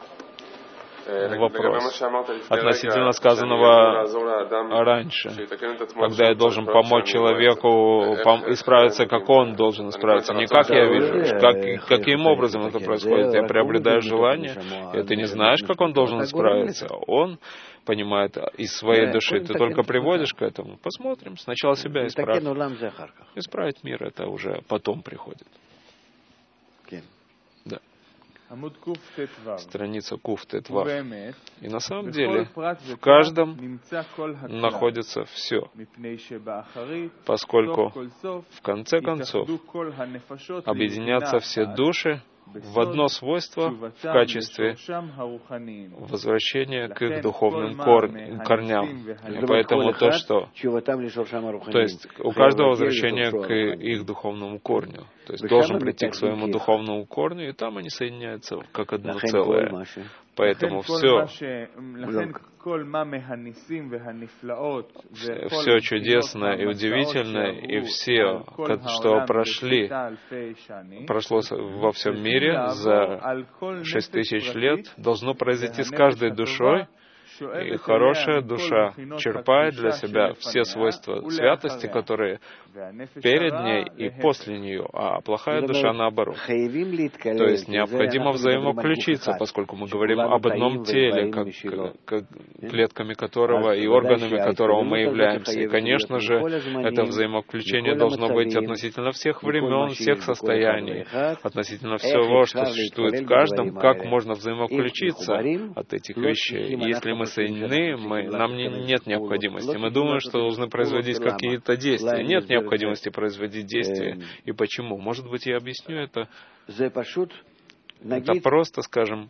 [SPEAKER 2] Вопрос. Относительно сказанного раньше, когда я должен помочь человеку исправиться, как он должен исправиться. Не как я вижу, как, каким образом это происходит. Я приобретаю желание, и ты не знаешь, как он должен исправиться. Он понимает из своей души. Ты только приводишь к этому. Посмотрим. Сначала себя исправь. Исправить мир, это уже потом приходит. Да. страница Куф Тетвав. И на самом деле в каждом находится все, поскольку в конце концов объединятся все души в одно свойство в качестве возвращения к их духовным корням. И поэтому то, что... То есть у каждого возвращение к их духовному корню. То есть должен прийти к своему духовному корню, и там они соединяются как одно целое. Поэтому все, все чудесное и удивительное, и все, что прошли, прошло во всем мире за шесть тысяч лет, должно произойти с каждой душой, и хорошая душа черпает для себя все свойства святости, которые перед ней и после нее, а плохая душа наоборот. То есть необходимо взаимоключиться, поскольку мы говорим об одном теле, как, как клетками которого и органами которого мы являемся. И, конечно же, это взаимоключение должно быть относительно всех времен, всех состояний, относительно всего, что существует в каждом, как можно взаимоключиться от этих вещей. И если мы соединены, мы, нам не, нет необходимости. Мы думаем, что должны производить какие-то действия. Нет необходимости производить действия. И почему? Может быть, я объясню это. Это просто, скажем,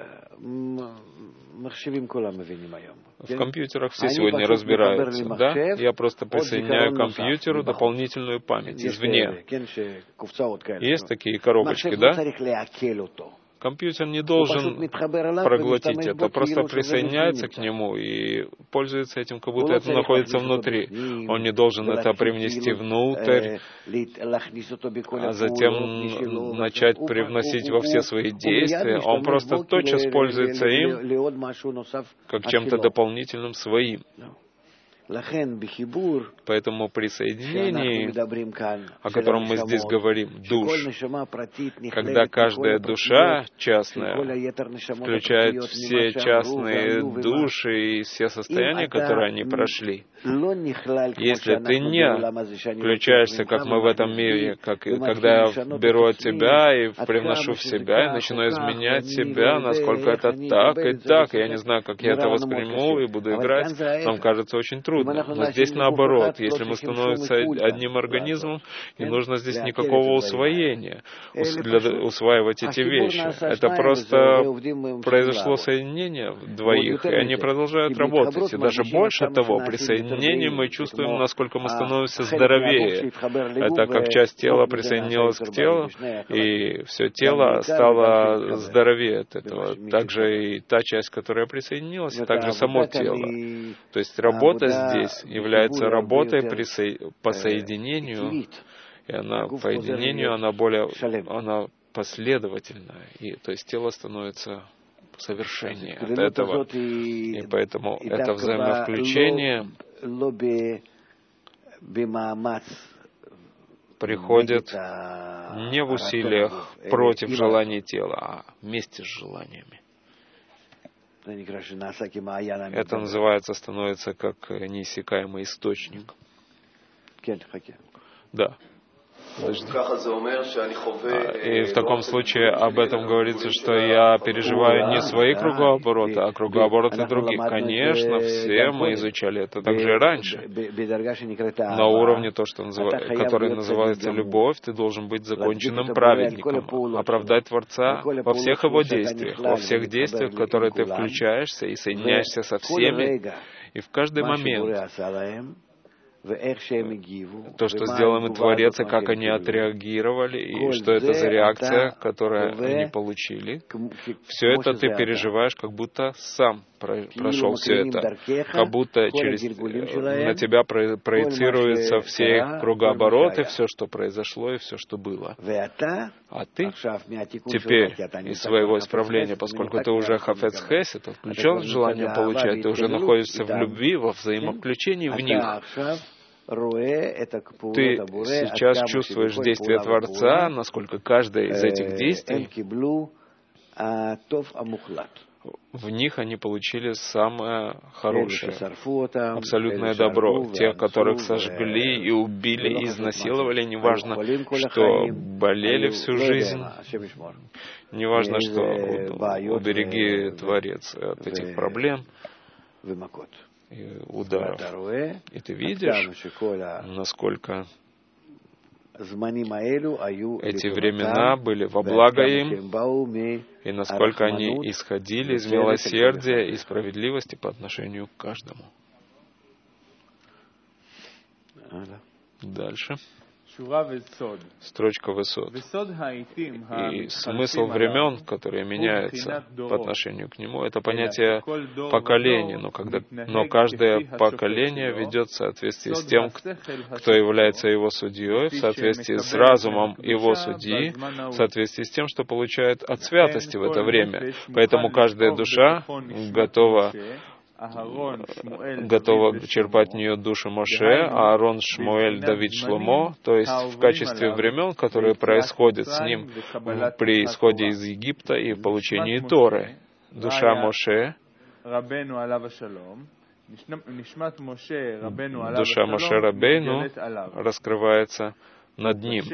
[SPEAKER 2] в компьютерах все сегодня разбираются, да? Я просто присоединяю к компьютеру дополнительную память извне. Есть такие коробочки, да? Компьютер не должен проглотить это, просто присоединяется к нему и пользуется этим, как будто это находится внутри. Он не должен это привнести внутрь, а затем начать привносить во все свои действия. Он просто тотчас пользуется им как чем-то дополнительным своим. Поэтому при соединении, о котором мы здесь говорим, душ, когда каждая душа частная включает все частные души и все состояния, которые они прошли, если ты не включаешься, как мы в этом мире, как, когда я беру от тебя и привношу в себя, и начинаю изменять себя, насколько это так и так, я не знаю, как я это восприму и буду играть, нам кажется очень трудно. Но здесь наоборот, если мы становимся одним организмом, не нужно здесь никакого усвоения, для усваивать эти вещи. Это просто произошло соединение двоих, и они продолжают работать. И даже больше того, при соединении мы чувствуем, насколько мы становимся здоровее. Это как часть тела присоединилась к телу, и все тело стало здоровее от этого. Также и та часть, которая присоединилась, и также само тело. То есть работа здесь является работой при со... по соединению, и она по соединению она более она последовательная, и то есть тело становится совершеннее от этого, и поэтому это взаимовключение приходит не в усилиях против желаний тела, а вместе с желаниями. Это называется, становится как неиссякаемый источник. Да. Подожди. И в таком случае об этом говорится, что я переживаю не свои кругообороты, а кругообороты других. Конечно, все мы изучали это также и раньше. На уровне то, что называется, который называется любовь, ты должен быть законченным праведником, оправдать Творца во всех его действиях, во всех действиях, в которые ты включаешься и соединяешься со всеми, и в каждый момент то, что сделал им Творец, и как они отреагировали, и что это за реакция, которую они получили, все это ты переживаешь, как будто сам прошел все это, как будто через на тебя проецируются все их кругообороты, все, что произошло, и все, что было. А ты теперь из своего исправления, поскольку ты уже хафец хесед, отключен желание получать, ты уже находишься в любви, во взаимовключении в них. Ты сейчас чувствуешь действие Творца, насколько каждое из этих действий, в них они получили самое хорошее, абсолютное добро. Тех, которых сожгли и убили, и изнасиловали, неважно, что болели всю жизнь, Неважно, что убереги Творец от этих проблем и ударов. И ты видишь, насколько эти времена были во благо им, и насколько они исходили из милосердия и справедливости по отношению к каждому. Дальше. Строчка Весод. И смысл времен, которые меняются по отношению к нему, это понятие поколения. Но, когда, но каждое поколение ведет в соответствии с тем, кто является его судьей, в соответствии с разумом его судьи, в соответствии с тем, что получает от святости в это время. Поэтому каждая душа готова готова черпать в нее душу Моше, Аарон, Шмуэль, Давид, Шломо, то есть в качестве времен, которые происходят с ним при исходе из Египта и получении Торы. Душа Моше, душа Моше Рабейну раскрывается над ним.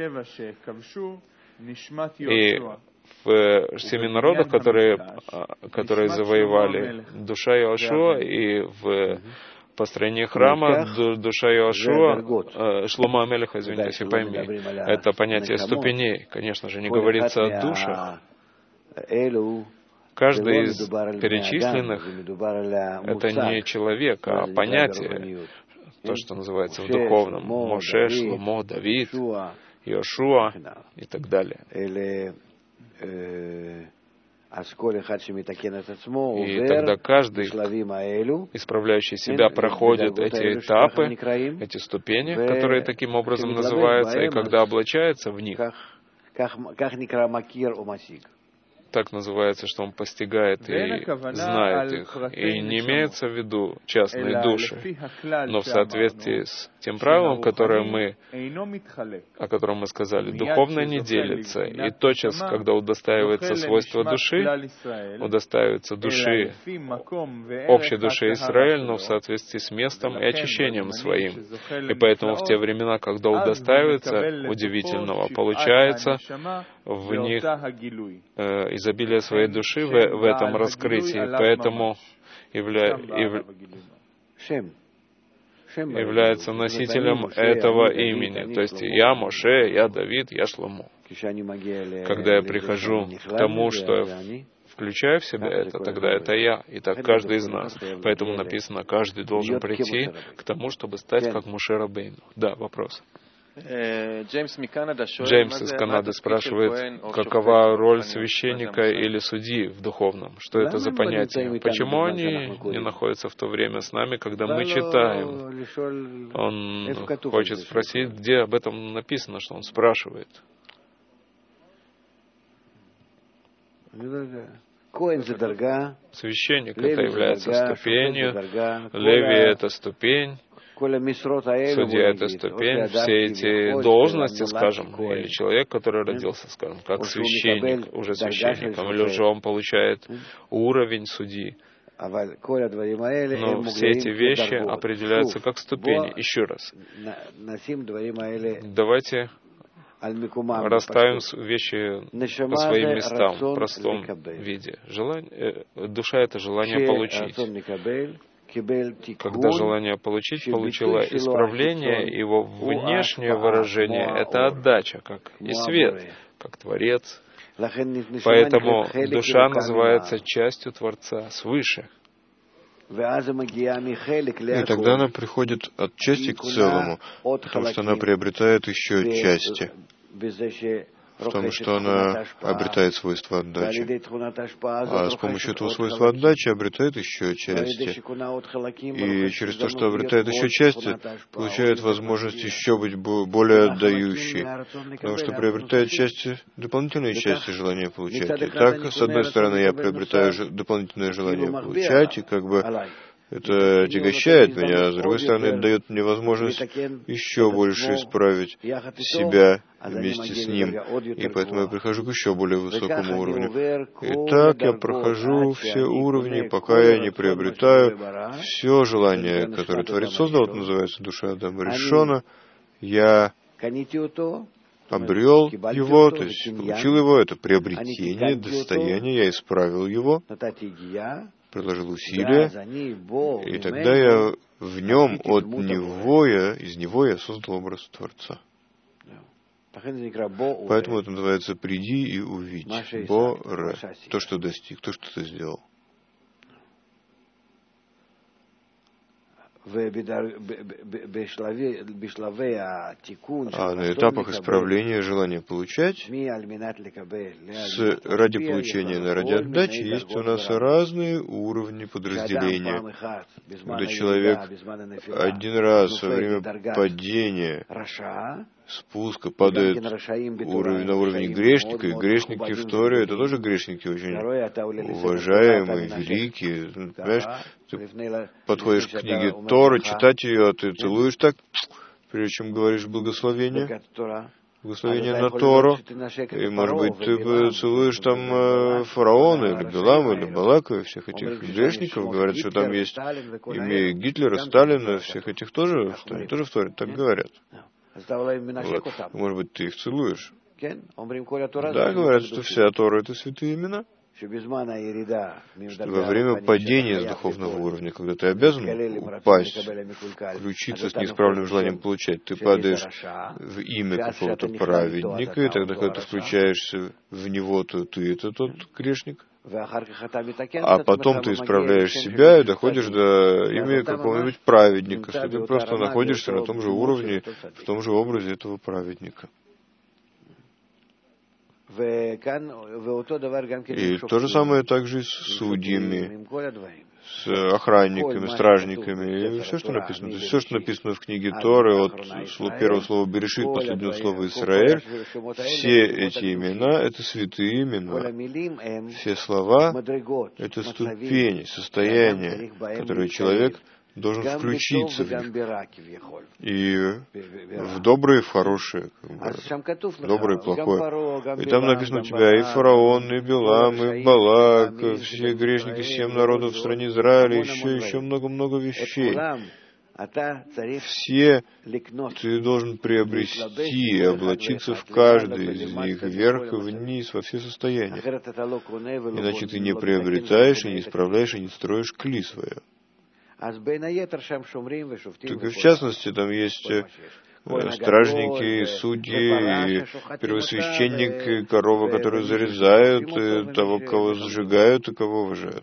[SPEAKER 2] И в семи народах, которые, которые завоевали душа Иошуа, и в построении храма душа Иошуа, Шломо Амелеха, извините, если пойми, это понятие ступеней, конечно же, не говорится о душах. Каждый из перечисленных — это не человек, а понятие, то, что называется в духовном. Моше, Шломо, Давид, Иошуа и так далее. И тогда каждый, исправляющий себя, проходит эти этапы, эти ступени, которые таким образом называются, и когда облачается в них, так называется, что он постигает и знает их. И не имеется в виду частные души, но в соответствии с тем правилом, которое мы, о котором мы сказали, духовное не делится. И тотчас, когда удостаивается свойства души, удостаивается души, общей души Израиля, но в соответствии с местом и очищением своим. И поэтому в те времена, когда удостаивается удивительного, получается в них э, изобилие своей души в, в этом раскрытии, поэтому явля, яв, является носителем этого имени. То есть я Моше, я Давид, я Шломо. Когда я прихожу к тому, что я включаю в себя это, тогда это я, и так каждый из нас. Поэтому написано, каждый должен прийти к тому, чтобы стать как Моше Рабейну. Да, вопрос. Джеймс из Канады спрашивает, какова роль священника или судьи в духовном? Что это за понятие? Почему они не находятся в то время с нами, когда мы читаем? Он хочет спросить, где об этом написано, что он спрашивает. Священник — это является ступенью, Леви — это ступень, судья — это ступень, все эти должности, скажем, или человек, который родился, скажем, как священник, уже священником, или уже он получает уровень судьи. Но все эти вещи определяются как ступени. Еще раз. Давайте расставим вещи по своим местам в простом виде. Желание, душа — это желание получить. Когда желание получить получило исправление, его внешнее выражение — это отдача, как и свет, как Творец. Поэтому душа называется частью Творца свыше.
[SPEAKER 3] И тогда она приходит от части к целому, потому что она приобретает еще части. В том, что она обретает свойство отдачи. А с помощью этого свойства отдачи обретает еще части. И через то, что обретает еще части, получает возможность еще быть более отдающей. Потому что приобретает части, дополнительные части желания получать. И так, с одной стороны, я приобретаю дополнительное желание получать, и как бы это отягощает меня, а с другой стороны, это дает мне возможность еще больше исправить себя вместе с ним. И поэтому я прихожу к еще более высокому уровню. И так я прохожу все уровни, пока я не приобретаю все желание, которое Творец создал, это называется душа Адама Ришона. Я обрел его, то есть получил его, это приобретение, достояние, я исправил его, приложил усилия, и тогда я в нем, от него я, из него я создал образ Творца. Поэтому это называется «приди и увидь». Бо-ре. То, что достиг, то, что ты сделал. А на этапах исправления желания получать, с, ради получения на ради отдачи, есть у нас разные уровни подразделения. Когда человек один раз во время падения, спуска, падает уровень, на уровень грешника, и грешники в Торе, это тоже грешники очень уважаемые, великие. Понимаешь, ты подходишь к книге Торы, читать ее, а ты целуешь так, прежде чем говоришь благословение, благословение на Тору, и, может быть, ты целуешь там э, фараона, или Билама, или Балака, и всех этих грешников, говорят, что там есть имя Гитлера, Сталина, всех этих тоже, что они тоже в Торе так говорят. Вот. Может быть, ты их целуешь? Да, говорят, что вся Тора — это святые имена. Что во время падения с духовного уровня, когда ты обязан упасть, включиться с неисправленным желанием получать, ты падаешь в имя какого-то праведника, и тогда, когда ты включаешься в него, то ты — это тот грешник. А потом ты исправляешь себя и доходишь до имени какого-нибудь праведника, что ты просто находишься на том же уровне, в том же образе этого праведника. И то же самое также и с судьями, с охранниками, стражниками, и все, что написано. То есть все, что написано в книге Торы, от первого слова Берешит, последнего слова Израиль, все эти имена — это святые имена. Все слова — это ступени, состояния, которые человек должен включиться в них. И в доброе и в хорошее, как бы, в доброе и плохое. И там написано у тебя и фараон, и Билам, и Балак, все грешники, семь народов в стране Израиля, еще, еще много-много вещей. Все ты должен приобрести и облачиться в каждый из них, вверх и вниз, во все состояния. Иначе ты не приобретаешь, и не исправляешь, и не строишь кли свое. Так и в частности, там есть стражники, судьи, и первосвященник, и корова, которую зарезают, и того, кого сжигают, и кого уважают.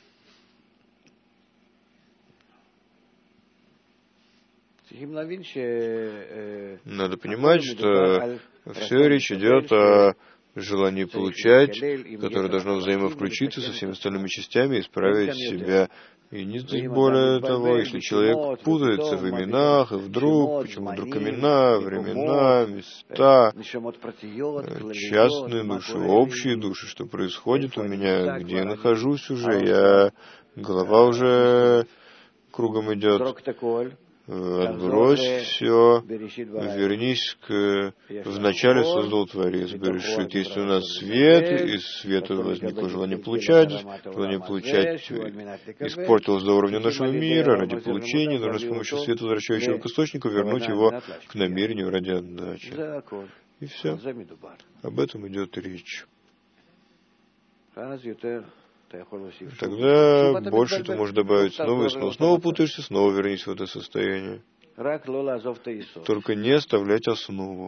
[SPEAKER 3] Надо понимать, что все речь идет о желании получать, которое должно взаимовключиться со всеми остальными частями и исправить себя. И не более того, если человек путается в именах, и вдруг, почему вдруг имена, времена, места, частные души, общие души, что происходит у меня, где я нахожусь уже, я, голова уже кругом идет. Отбрось все, вернись к... Вначале создал Творец Берешит. Если у нас свет, из света возникло желание получать, желание получать испортилось до уровня нашего мира, ради получения, нужно с помощью света, возвращающего к источнику, вернуть его к намерению ради отдачи. И все. Об этом идет речь. Тогда больше ты можешь добавить снова и снова. Снова путаешься, снова вернись в это состояние. Только не оставлять основу.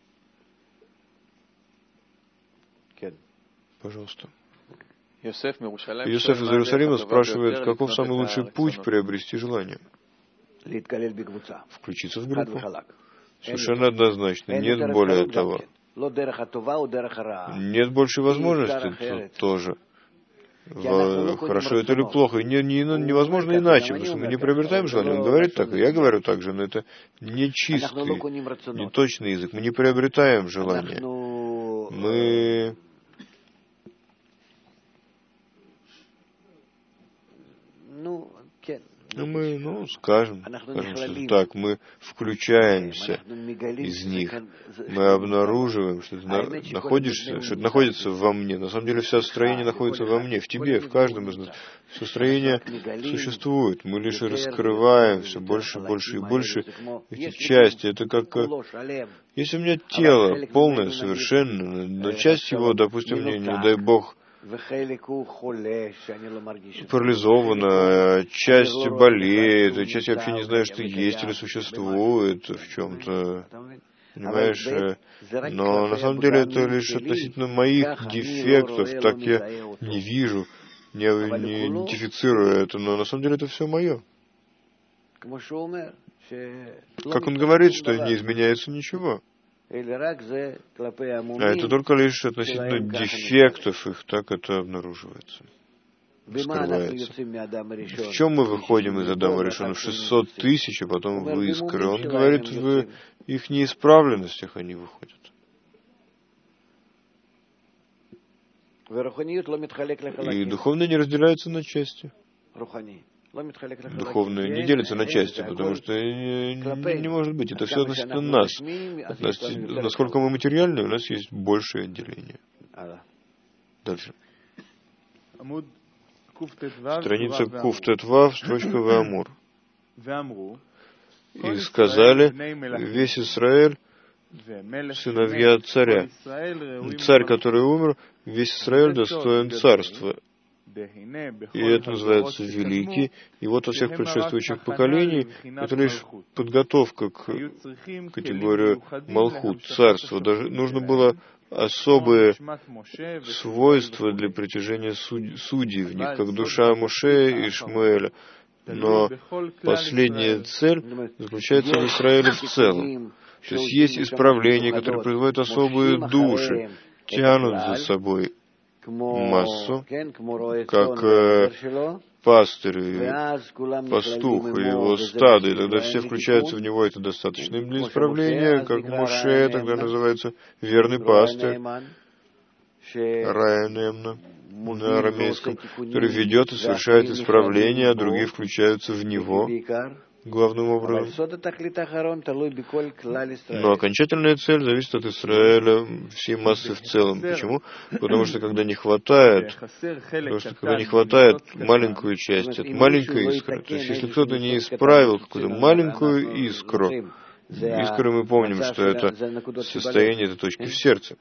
[SPEAKER 3] Пожалуйста. Йосеф из Иерусалима спрашивает, каков самый лучший путь приобрести желание? Включиться в группу. Совершенно однозначно. Нет более того. Нет большей возможности тоже. Хорошо это или плохо. Не, не, невозможно иначе, потому что мы не приобретаем желание. Он говорит так, и я говорю так же, но это не чистый, не точный язык. Мы не приобретаем желание. Мы... И мы, ну, скажем, скажем, что так, мы включаемся из них, мы обнаруживаем, что ты на, находишься, что это находится во мне. На самом деле вся строение находится во мне, в тебе, в каждом из нас. Все строение существует. Мы лишь раскрываем все больше, больше и больше эти части. Это как, если у меня тело полное, совершенное, но часть его, допустим, мне, не дай Бог, парализована, часть болеет, часть я вообще не знаю, что есть или существует в чем-то. Понимаешь? Но на самом деле это лишь относительно моих дефектов, так я не вижу, не, не идентифицирую это, но на самом деле это все мое. Как он говорит, что не изменяется ничего. А это только лишь относительно дефектов их, так это обнаруживается, скрывается. В чем мы выходим из Адама Ришона? В шестьсот тысяч, а потом в искры. Он говорит, в их неисправленностях они выходят. И духовное не разделяется на части. Духовное не делится на части, потому что не, не может быть. Это все относительно нас. Относительно, насколько мы материальны, у нас есть большее отделение. Дальше. Страница Куфтет-Вав, строчка Веамур. И сказали, весь Израиль, сыновья царя. Царь, который умер, весь Израиль достоин царства. И это называется великий. И вот во всех предшествующих поколениях это лишь подготовка к категории Малхут, царства. Даже нужно было особые свойства для притяжения судей в них, как душа Моше и Шмуэля. Но последняя цель заключается в Израиле в целом. То есть есть исправления, которые производят особые души, тянут за собой массу, как э, пастырь, пастух и его стадо, и тогда все включаются в него, это достаточно им для исправления, как Моше, тогда называется верный пастырь, Раянемна на арамейском, который ведет и совершает исправление, а другие включаются в него главным образом. Но окончательная цель зависит от Израиля, всей массы в целом. Почему? Потому что когда не хватает, потому что когда не хватает маленькую часть, от маленькой искры, то есть если кто-то не исправил какую-то маленькую искру, искры мы помним, что это состояние, это точки в сердце.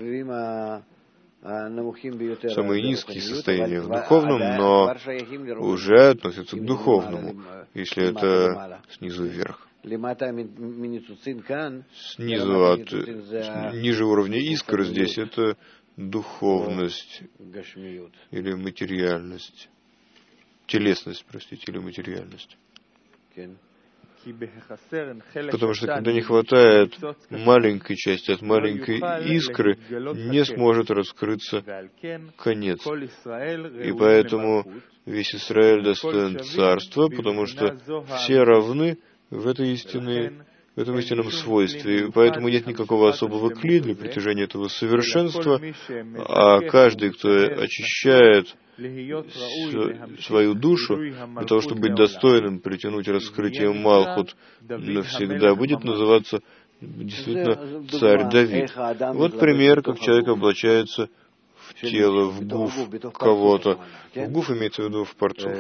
[SPEAKER 3] Самые низкие состояния в духовном, но уже относятся к духовному, если это снизу вверх. Снизу от, ниже уровня искры здесь это духовность или материальность, телесность, простите, или материальность. Потому что когда не хватает маленькой части от маленькой искры, не сможет раскрыться конец. И поэтому весь Израиль достоин царства, потому что все равны в этой истинной, в этом истинном свойстве. И поэтому нет никакого особого кли для притяжения этого совершенства, а каждый, кто очищает свою душу, для того, чтобы быть достойным притянуть раскрытие Малхут навсегда, будет называться действительно царь Давид. Вот пример, как человек облачается в тело, в гуф кого-то. В гуф имеется в виду в порцов.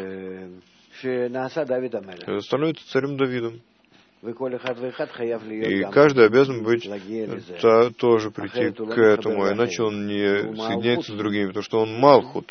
[SPEAKER 3] Становится царем Давидом. И каждый обязан быть та, тоже прийти к этому, иначе он не соединяется с другими, потому что он Малхут.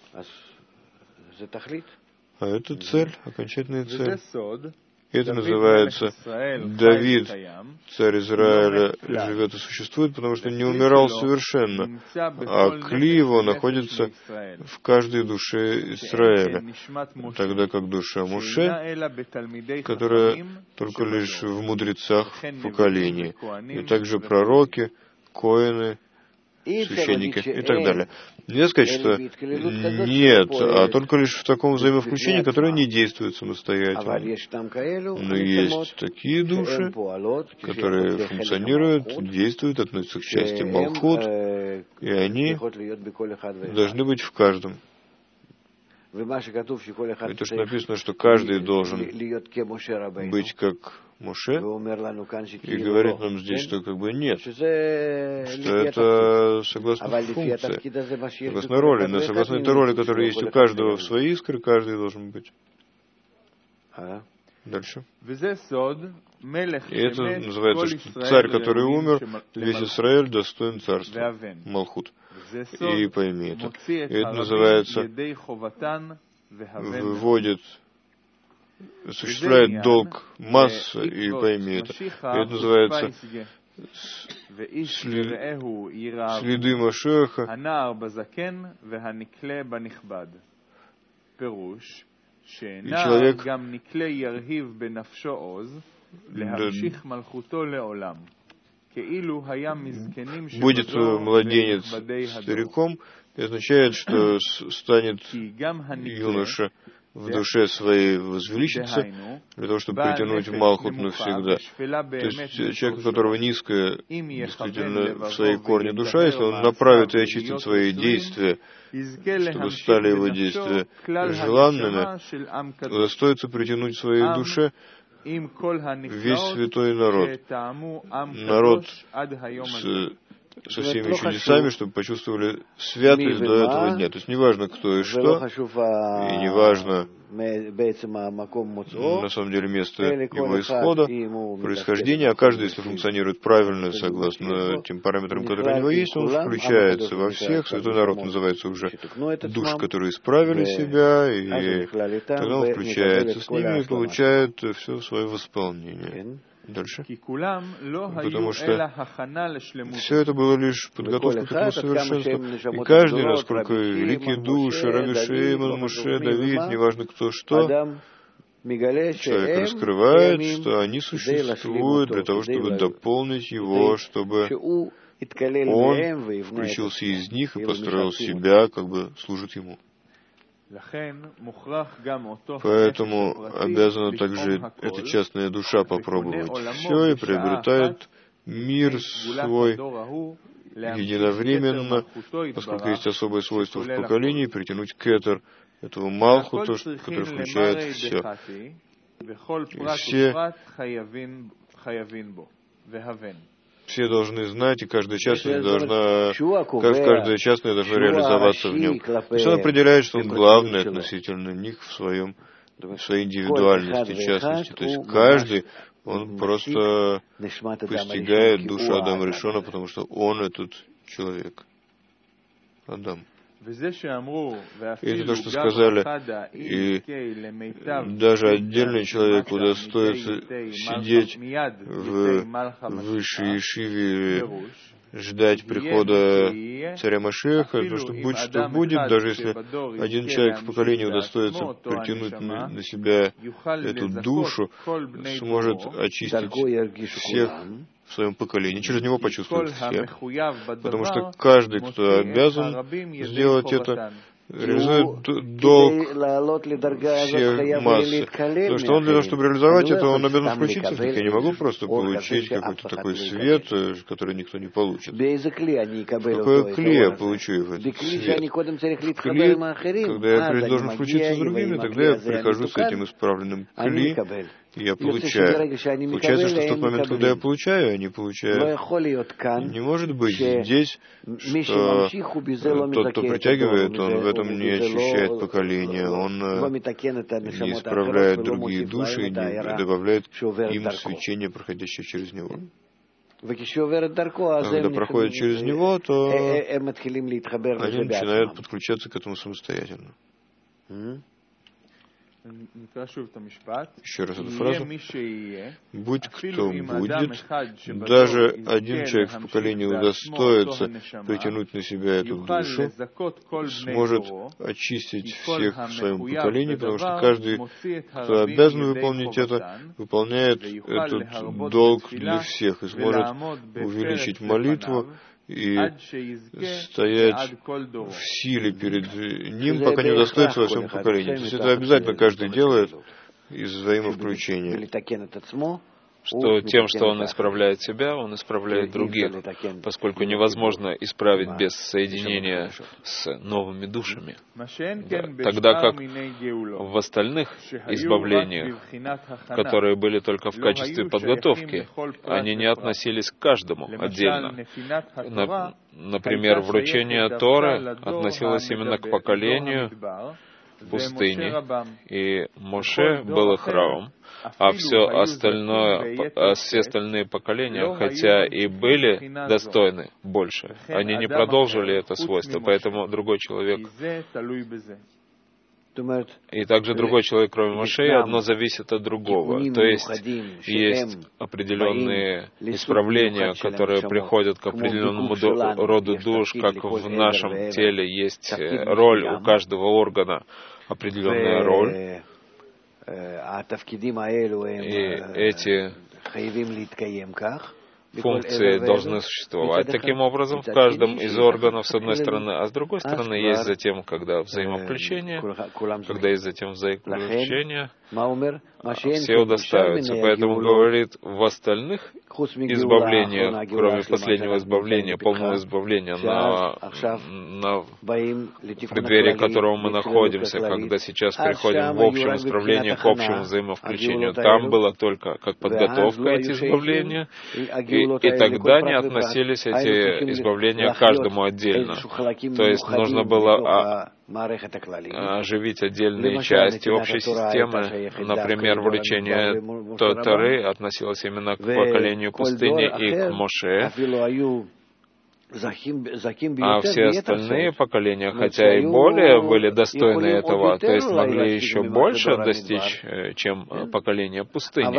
[SPEAKER 3] А это цель, окончательная цель. Это называется Давид, царь Израиля, живет и существует, потому что не умирал совершенно, а кли его находится в каждой душе Израиля, тогда как душа Моше, которая только лишь в мудрецах в поколении, и также пророки, коэны, священники и так далее. Нельзя сказать, что нет, а только лишь в таком взаимовключении, которое не действует самостоятельно. Но есть такие души, которые функционируют, действуют, относятся к части Малхут, и они должны быть в каждом. И то, что написано, что каждый должен быть как Моше, и говорит нам здесь, что как бы нет, что это согласно функции, согласно роли, но согласно этой роли, которая есть у каждого в своей искре, каждый должен быть. Дальше. И это называется, что царь, который умер, весь Израиль достоин царства, Малхут. И пойми это. И это называется, выводит, осуществляет долг масса, и пойми это. И это называется следы Машеха. И человек будет младенец стариком, и означает, что станет юноша в душе своей возвеличиться, для того, чтобы притянуть в Малхут навсегда. То есть человек, у которого низкая, действительно, в своей корне душа, если он направит и очистит свои действия, чтобы стали его действия желанными, удостоится притянуть в своей душе весь святой народ, народ с, со всеми чудесами, чтобы почувствовали святость до этого дня. То есть неважно, кто и что, и неважно, на самом деле, место его исхода, происхождения, а каждый, если функционирует правильно, согласно тем параметрам, которые у него есть, он включается во всех. Святой народ называется уже душ, которые исправили себя, и тогда он включается с ними и получает все свое восполнение. Дальше. Потому что все это было лишь подготовка к этому совершенству. И каждый, насколько великие души, Раби Шимон, Моше, Давид, неважно кто что, человек раскрывает, что они существуют для того, чтобы дополнить его, чтобы он включился из них и построил себя, как бы служит ему. Поэтому обязана также эта частная душа попробовать все и приобретает мир свой единовременно, поскольку есть особое свойство в поколении, притянуть кетер этого Малхута, который включает всех. И все Все должны знать, и каждая частность должна, как каждая частность должна реализоваться в нем. То есть он определяет, что он главный относительно них в своем, в своей индивидуальности, частности. То есть каждый, он просто постигает душу Адама Ришона, потому что он этот человек. Адам. И это то, что сказали, и даже отдельный человек удостоится сидеть в высшей ешиве, ждать прихода царя Машеха, потому что будь что будет, даже если один человек в поколении удостоится притянуть на, на себя эту душу, сможет очистить всех в своем поколении, через него почувствуют все, потому что каждый, кто обязан сделать это, реализует долг всех массы. Потому что он для того, чтобы реализовать это, он обязан включиться в них. Я не могу просто получить какой-то такой свет, который никто не получит. Какое кли я получу в этот свет? Кли, когда я должен включиться с другими, тогда я прихожу с этим исправленным кли, и я получаю. Получается, что в тот момент, когда я получаю, я не получаю. Не может быть здесь, что тот, кто притягивает, он в этом не очищает поколение, он не исправляет другие души и не добавляет им свечение, проходящее через него. А когда проходят через него, то они начинают подключаться к этому самостоятельно. Еще раз эту фразу. Будь кто будет, даже один человек в поколении удостоится притянуть на себя эту душу, сможет очистить всех в своем поколении, потому что каждый, кто обязан выполнить это, выполняет этот долг для всех и сможет увеличить молитву и стоять в силе перед ним, пока не удостоится во всем поколении. То есть это обязательно каждый делает из взаимовключения.
[SPEAKER 2] что тем, что он исправляет себя, он исправляет других, поскольку невозможно исправить без соединения с новыми душами. Да. Тогда как в остальных избавлениях, которые были только в качестве подготовки, они не относились к каждому отдельно. Например, вручение Торы относилось именно к поколению пустыни, и Моше был их равом, а все остальное, а все остальные поколения, хотя и были достойны больше, они не продолжили это свойство, поэтому другой человек, и также другой человек, кроме Моше, одно зависит от другого. То есть есть определенные исправления, которые приходят к определенному роду душ, как в нашем теле есть роль у каждого органа, определенная роль. И эти функции должны существовать таким образом в каждом из органов, с одной стороны, а с другой стороны, есть затем, когда взаимовключение, когда есть затем взаимовключение, все удостаиваются. Поэтому говорит, в остальных избавлениях, кроме последнего избавления, полного избавления, на, на, в преддверии которого мы находимся, когда сейчас приходим в общем исправлении к общему взаимовключению, там было только как подготовка эти избавления, и, и тогда не относились эти избавления к каждому отдельно. То есть нужно было оживить отдельные части общей системы. Например, вручение Торы относилось именно к поколению пустыни и к Моше, а все остальные поколения, хотя и более были достойны этого, то есть могли еще больше достичь, чем поколение пустыни,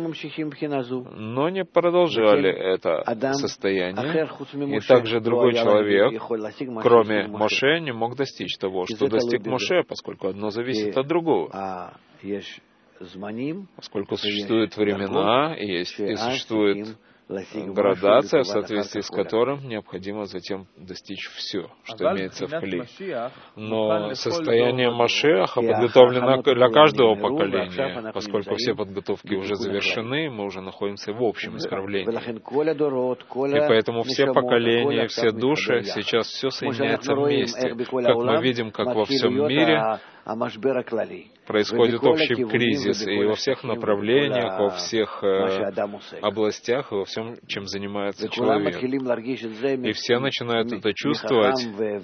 [SPEAKER 2] но не продолжали это состояние. И также другой человек, кроме Моше, не мог достичь того, что достиг Моше, поскольку одно зависит от другого. Поскольку существуют времена, и, есть, и существует градация, в соответствии с которым необходимо затем достичь все, что имеется в Кли. Но состояние Машиаха подготовлено для каждого поколения, поскольку все подготовки уже завершены, мы уже находимся в общем исправлении. И поэтому все поколения, все души, сейчас все соединяется вместе. Как мы видим, как во всем мире происходит общий кризис, и во всех направлениях, во всех э, областях, и во всем, чем занимается человек. И все начинают это чувствовать,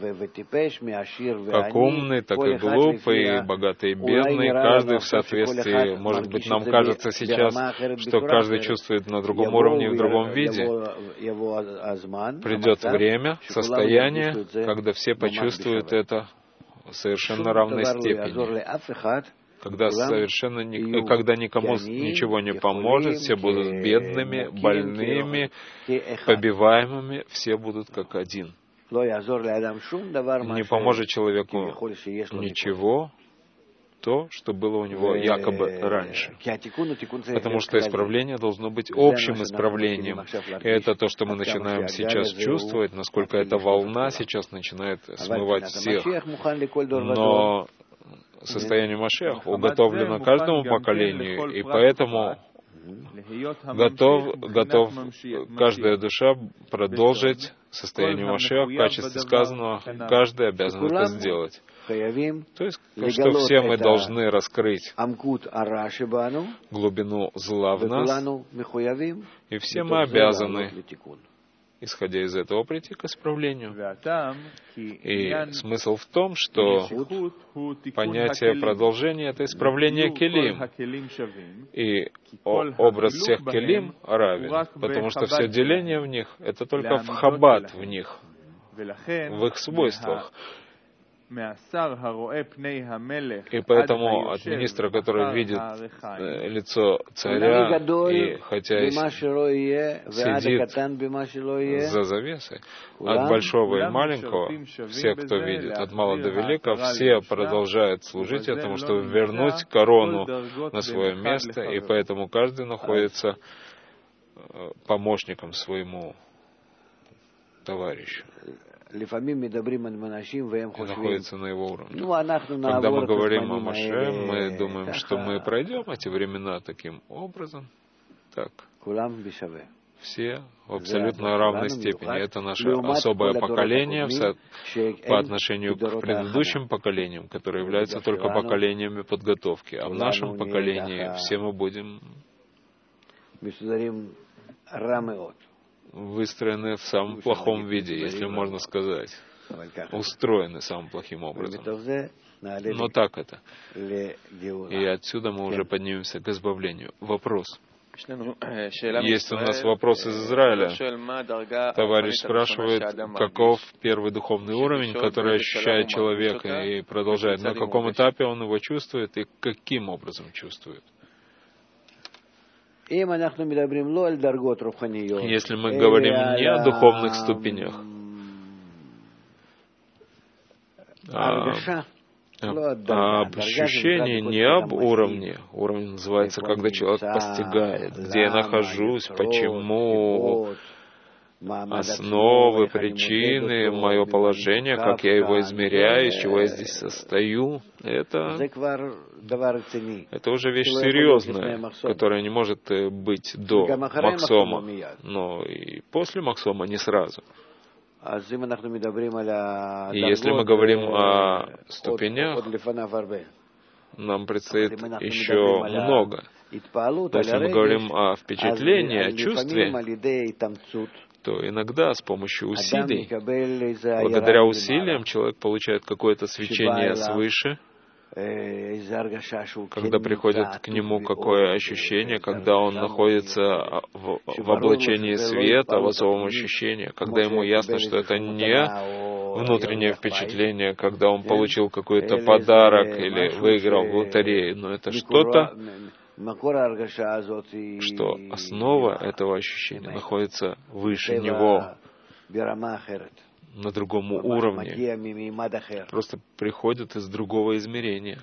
[SPEAKER 2] как умный, так и глупый, богатый и бедный, каждый в соответствии. Может быть, нам кажется сейчас, что каждый чувствует на другом уровне и в другом виде. Придет время, состояние, когда все почувствуют это в совершенно равной степени, когда совершенно ни, когда никому ничего не поможет, все будут бедными, больными, побиваемыми, все будут как один. Не поможет человеку ничего, то, что было у него якобы раньше. Потому что исправление должно быть общим исправлением. И это то, что мы начинаем сейчас чувствовать, насколько эта волна сейчас начинает смывать всех. Но состояние Машиаха уготовлено каждому поколению, и поэтому готов, готов каждая душа продолжить состояние Машиаха в качестве сказанного, каждый обязан это сделать. То есть, что все мы должны раскрыть глубину зла в нас, и все мы обязаны, исходя из этого, прийти к исправлению. И смысл в том, что понятие продолжения — это исправление келим. И образ всех келим равен, потому что все деление в них — это только в хаббат в них, в их свойствах. И поэтому от министра, который видит лицо царя, и хотя и сидит за завесой, от большого и маленького, все, кто видит, от мала до велика, все продолжают служить этому, чтобы вернуть корону на свое место, и поэтому каждый находится помощником своему товарищу. Находится на его уровне. Когда мы говорим о Моше, мы думаем, что мы пройдем эти времена таким образом, так. Все в абсолютно равной степени. Это наше особое поколение по отношению к предыдущим поколениям, которые являются только поколениями подготовки. А в нашем поколении все мы будем выстроены в самом плохом виде, если можно сказать. Устроены самым плохим образом. Но так это. И отсюда мы уже поднимемся к избавлению. Вопрос. Есть у нас вопрос из Израиля. Товарищ спрашивает, каков первый духовный уровень, который ощущает человек, и продолжает, на каком этапе он его чувствует и каким образом чувствует. Если мы говорим не о духовных ступенях, а об ощущении, не об уровне. Уровень называется, когда человек постигает, где я нахожусь, почему, основы, причины, мое положение, как я его измеряю, из чего я здесь состою. Это, это уже вещь серьезная, которая не может быть до максома, но и после максома не сразу. И если мы говорим о ступенях, нам предстоит еще много. Если мы говорим о впечатлении, о чувстве, то иногда с помощью усилий, благодаря усилиям, человек получает какое-то свечение свыше, когда приходит к нему какое ощущение, когда он находится в, в облачении света, в особом ощущении, когда ему ясно, что это не внутреннее впечатление, когда он получил какой-то подарок или выиграл в лотерею, но это что-то, что основа этого ощущения находится выше него, на другом уровне, просто приходит из другого измерения,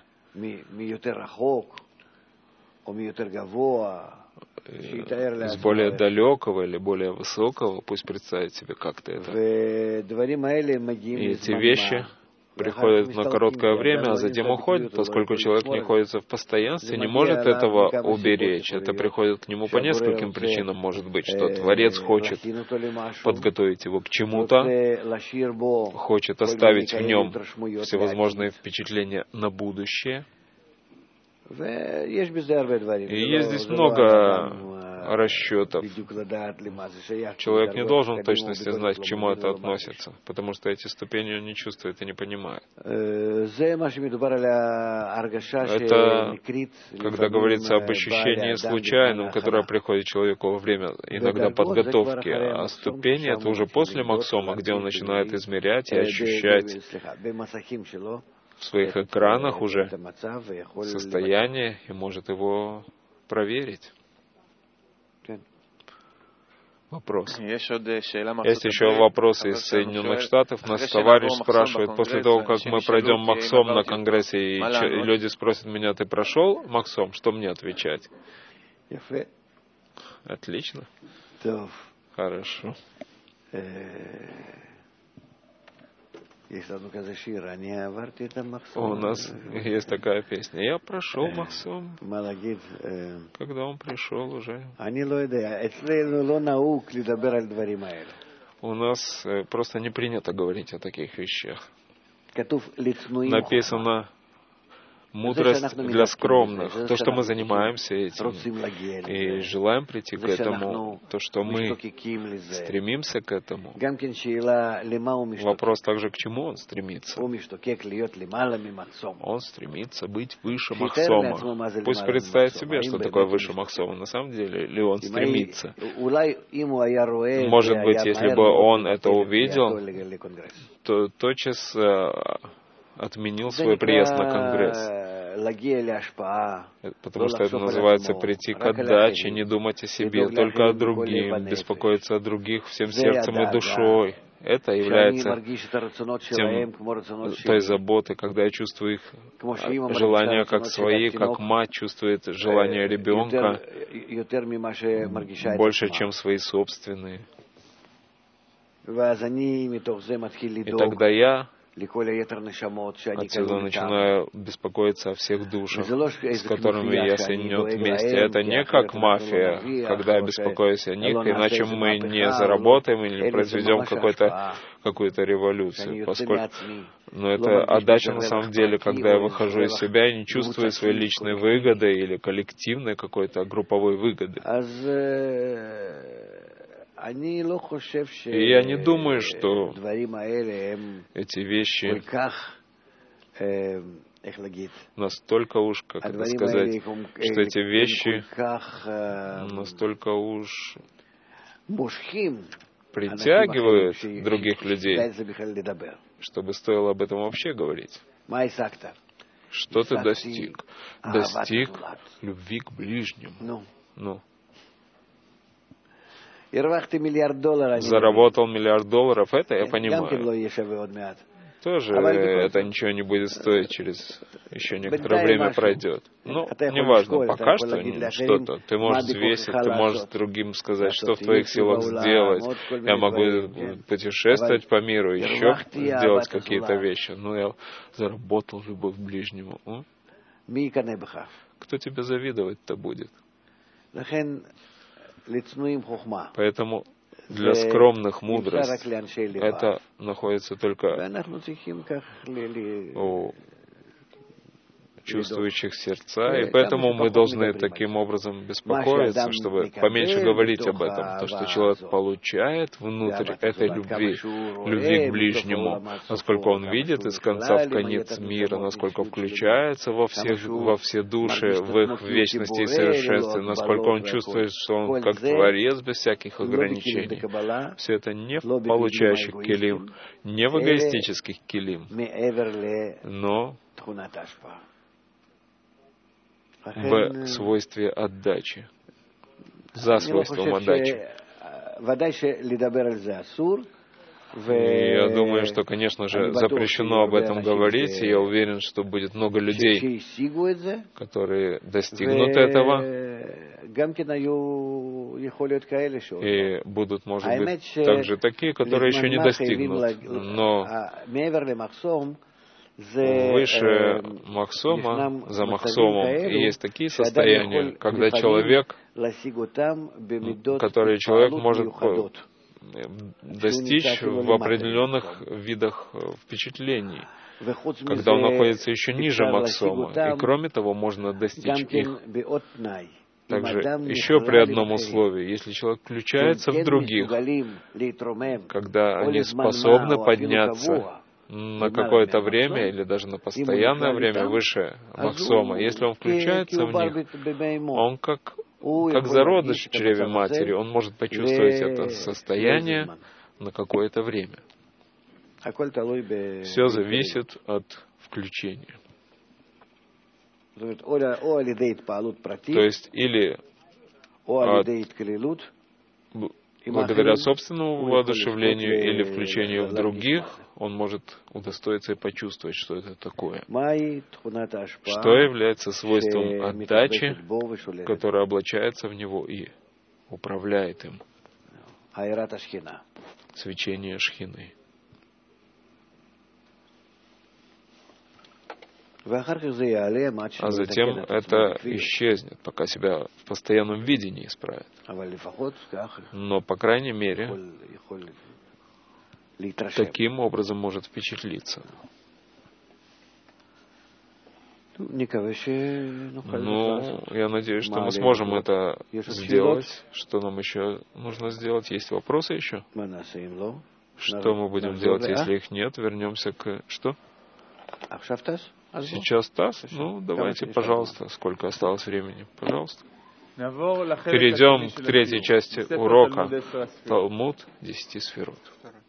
[SPEAKER 2] с более далекого или более высокого, пусть представит себе как-то это. И эти вещи приходят на короткое время, а затем уходят, поскольку человек не находится в постоянстве, не может этого уберечь. Это приходит к нему по нескольким причинам. Может быть, что Творец хочет подготовить его к чему-то, хочет оставить в нем всевозможные впечатления на будущее. И есть здесь много расчетов. Человек не должен в точности знать, к чему это относится, потому что эти ступени он не чувствует и не понимает. Это, когда говорится об ощущении случайном, которое приходит человеку во время иногда подготовки, а ступени — это уже после максома, где он начинает измерять и ощущать в своих экранах уже состояние и может его проверить. Вопрос. Есть еще вопросы из Соединенных Штатов. Нас товарищ спрашивает, после того, как мы пройдем Максом на Конгрессе, и люди спросят меня, ты прошел Максом? Что мне отвечать? Отлично. Хорошо. У нас есть такая песня. Я прошел Максом. Когда он пришел уже. У нас просто не принято говорить о таких вещах. Написано мудрость для скромных. То, что мы занимаемся этим и желаем прийти к этому, то, что мы стремимся к этому. Вопрос также, к чему он стремится. Он стремится быть выше Махсома. Пусть представит себе, что такое выше Махсома. На самом деле ли он стремится? Может быть, если бы он это увидел, то тотчас отменил свой приезд на Конгресс. Потому что это называется прийти к отдаче, не думать о себе, только о других, беспокоиться о других всем сердцем и душой. Это является тем, той заботой, когда я чувствую их желания как свои, как мать чувствует желания ребенка больше, чем свои собственные. И тогда я Отсюда начинаю беспокоиться о всех душах, с которыми я соединен вместе. Это не как мафия, когда я беспокоюсь о них, иначе мы не заработаем или произведем какой-то, какую-то революцию. Поскольку... Но это отдача на самом деле, когда я выхожу из себя и не чувствую своей личной выгоды или коллективной какой-то групповой выгоды. И я не думаю, что эти вещи настолько уж, как это сказать, что эти вещи настолько уж притягивают других людей, чтобы стоило об этом вообще говорить. Что ты достиг? Достиг любви к ближнему. Ну. Заработал миллиард долларов, это я понимаю. Тоже это ничего не будет стоить, через еще некоторое время пройдет. Ну, неважно, пока что что-то. Ты можешь взвесить, ты можешь другим сказать, что в твоих силах сделать. Я могу путешествовать по миру, еще сделать какие-то вещи. Но я заработал любовь к ближнему. Кто тебе завидовать-то будет? Поэтому для скромных мудрость это находится только у чувствующих сердца, и поэтому мы должны таким образом беспокоиться, чтобы поменьше говорить об этом. То, что человек получает внутрь этой любви, любви к ближнему, насколько он видит из конца в конец мира, насколько включается во, всех, во все души, в их вечности и совершенстве, насколько он чувствует, что он как творец без всяких ограничений. Все это не в получающих келим, не в эгоистических келим, но в свойстве отдачи, за свойством отдачи. И я думаю, что, конечно же, запрещено об этом говорить, и я уверен, что будет много людей, которые достигнут этого, и будут, может быть, также такие, которые еще не достигнут. Но выше Махсома, за Махсомом, есть такие состояния, когда человек, которые человек может достичь в определенных видах впечатлений, когда он находится еще ниже Махсома, и кроме того можно достичь их. Также еще при одном условии, если человек включается в других, когда они способны подняться на какое-то время или даже на постоянное время выше Махсома, если он включается в них, он как, как зародыш в чреве матери, он может почувствовать это состояние на какое-то время. Все зависит от включения. То есть или от, благодаря собственному воодушевлению или включению в других, он может удостоиться и почувствовать, что это такое. Что является свойством отдачи, которое облачается в него и управляет им. Свечение Шхины. А затем это исчезнет, пока себя в постоянном виде не исправит. Но, по крайней мере, таким образом может впечатлиться. Ну, я надеюсь, что мы сможем это сделать. Что нам еще нужно сделать? Есть вопросы еще? Что мы будем делать, если их нет? Вернемся к... Что? Сейчас ТАСС? Ну, давайте, пожалуйста. Сколько осталось времени? Пожалуйста. Перейдем к третьей части урока. Талмуд десяти сферот.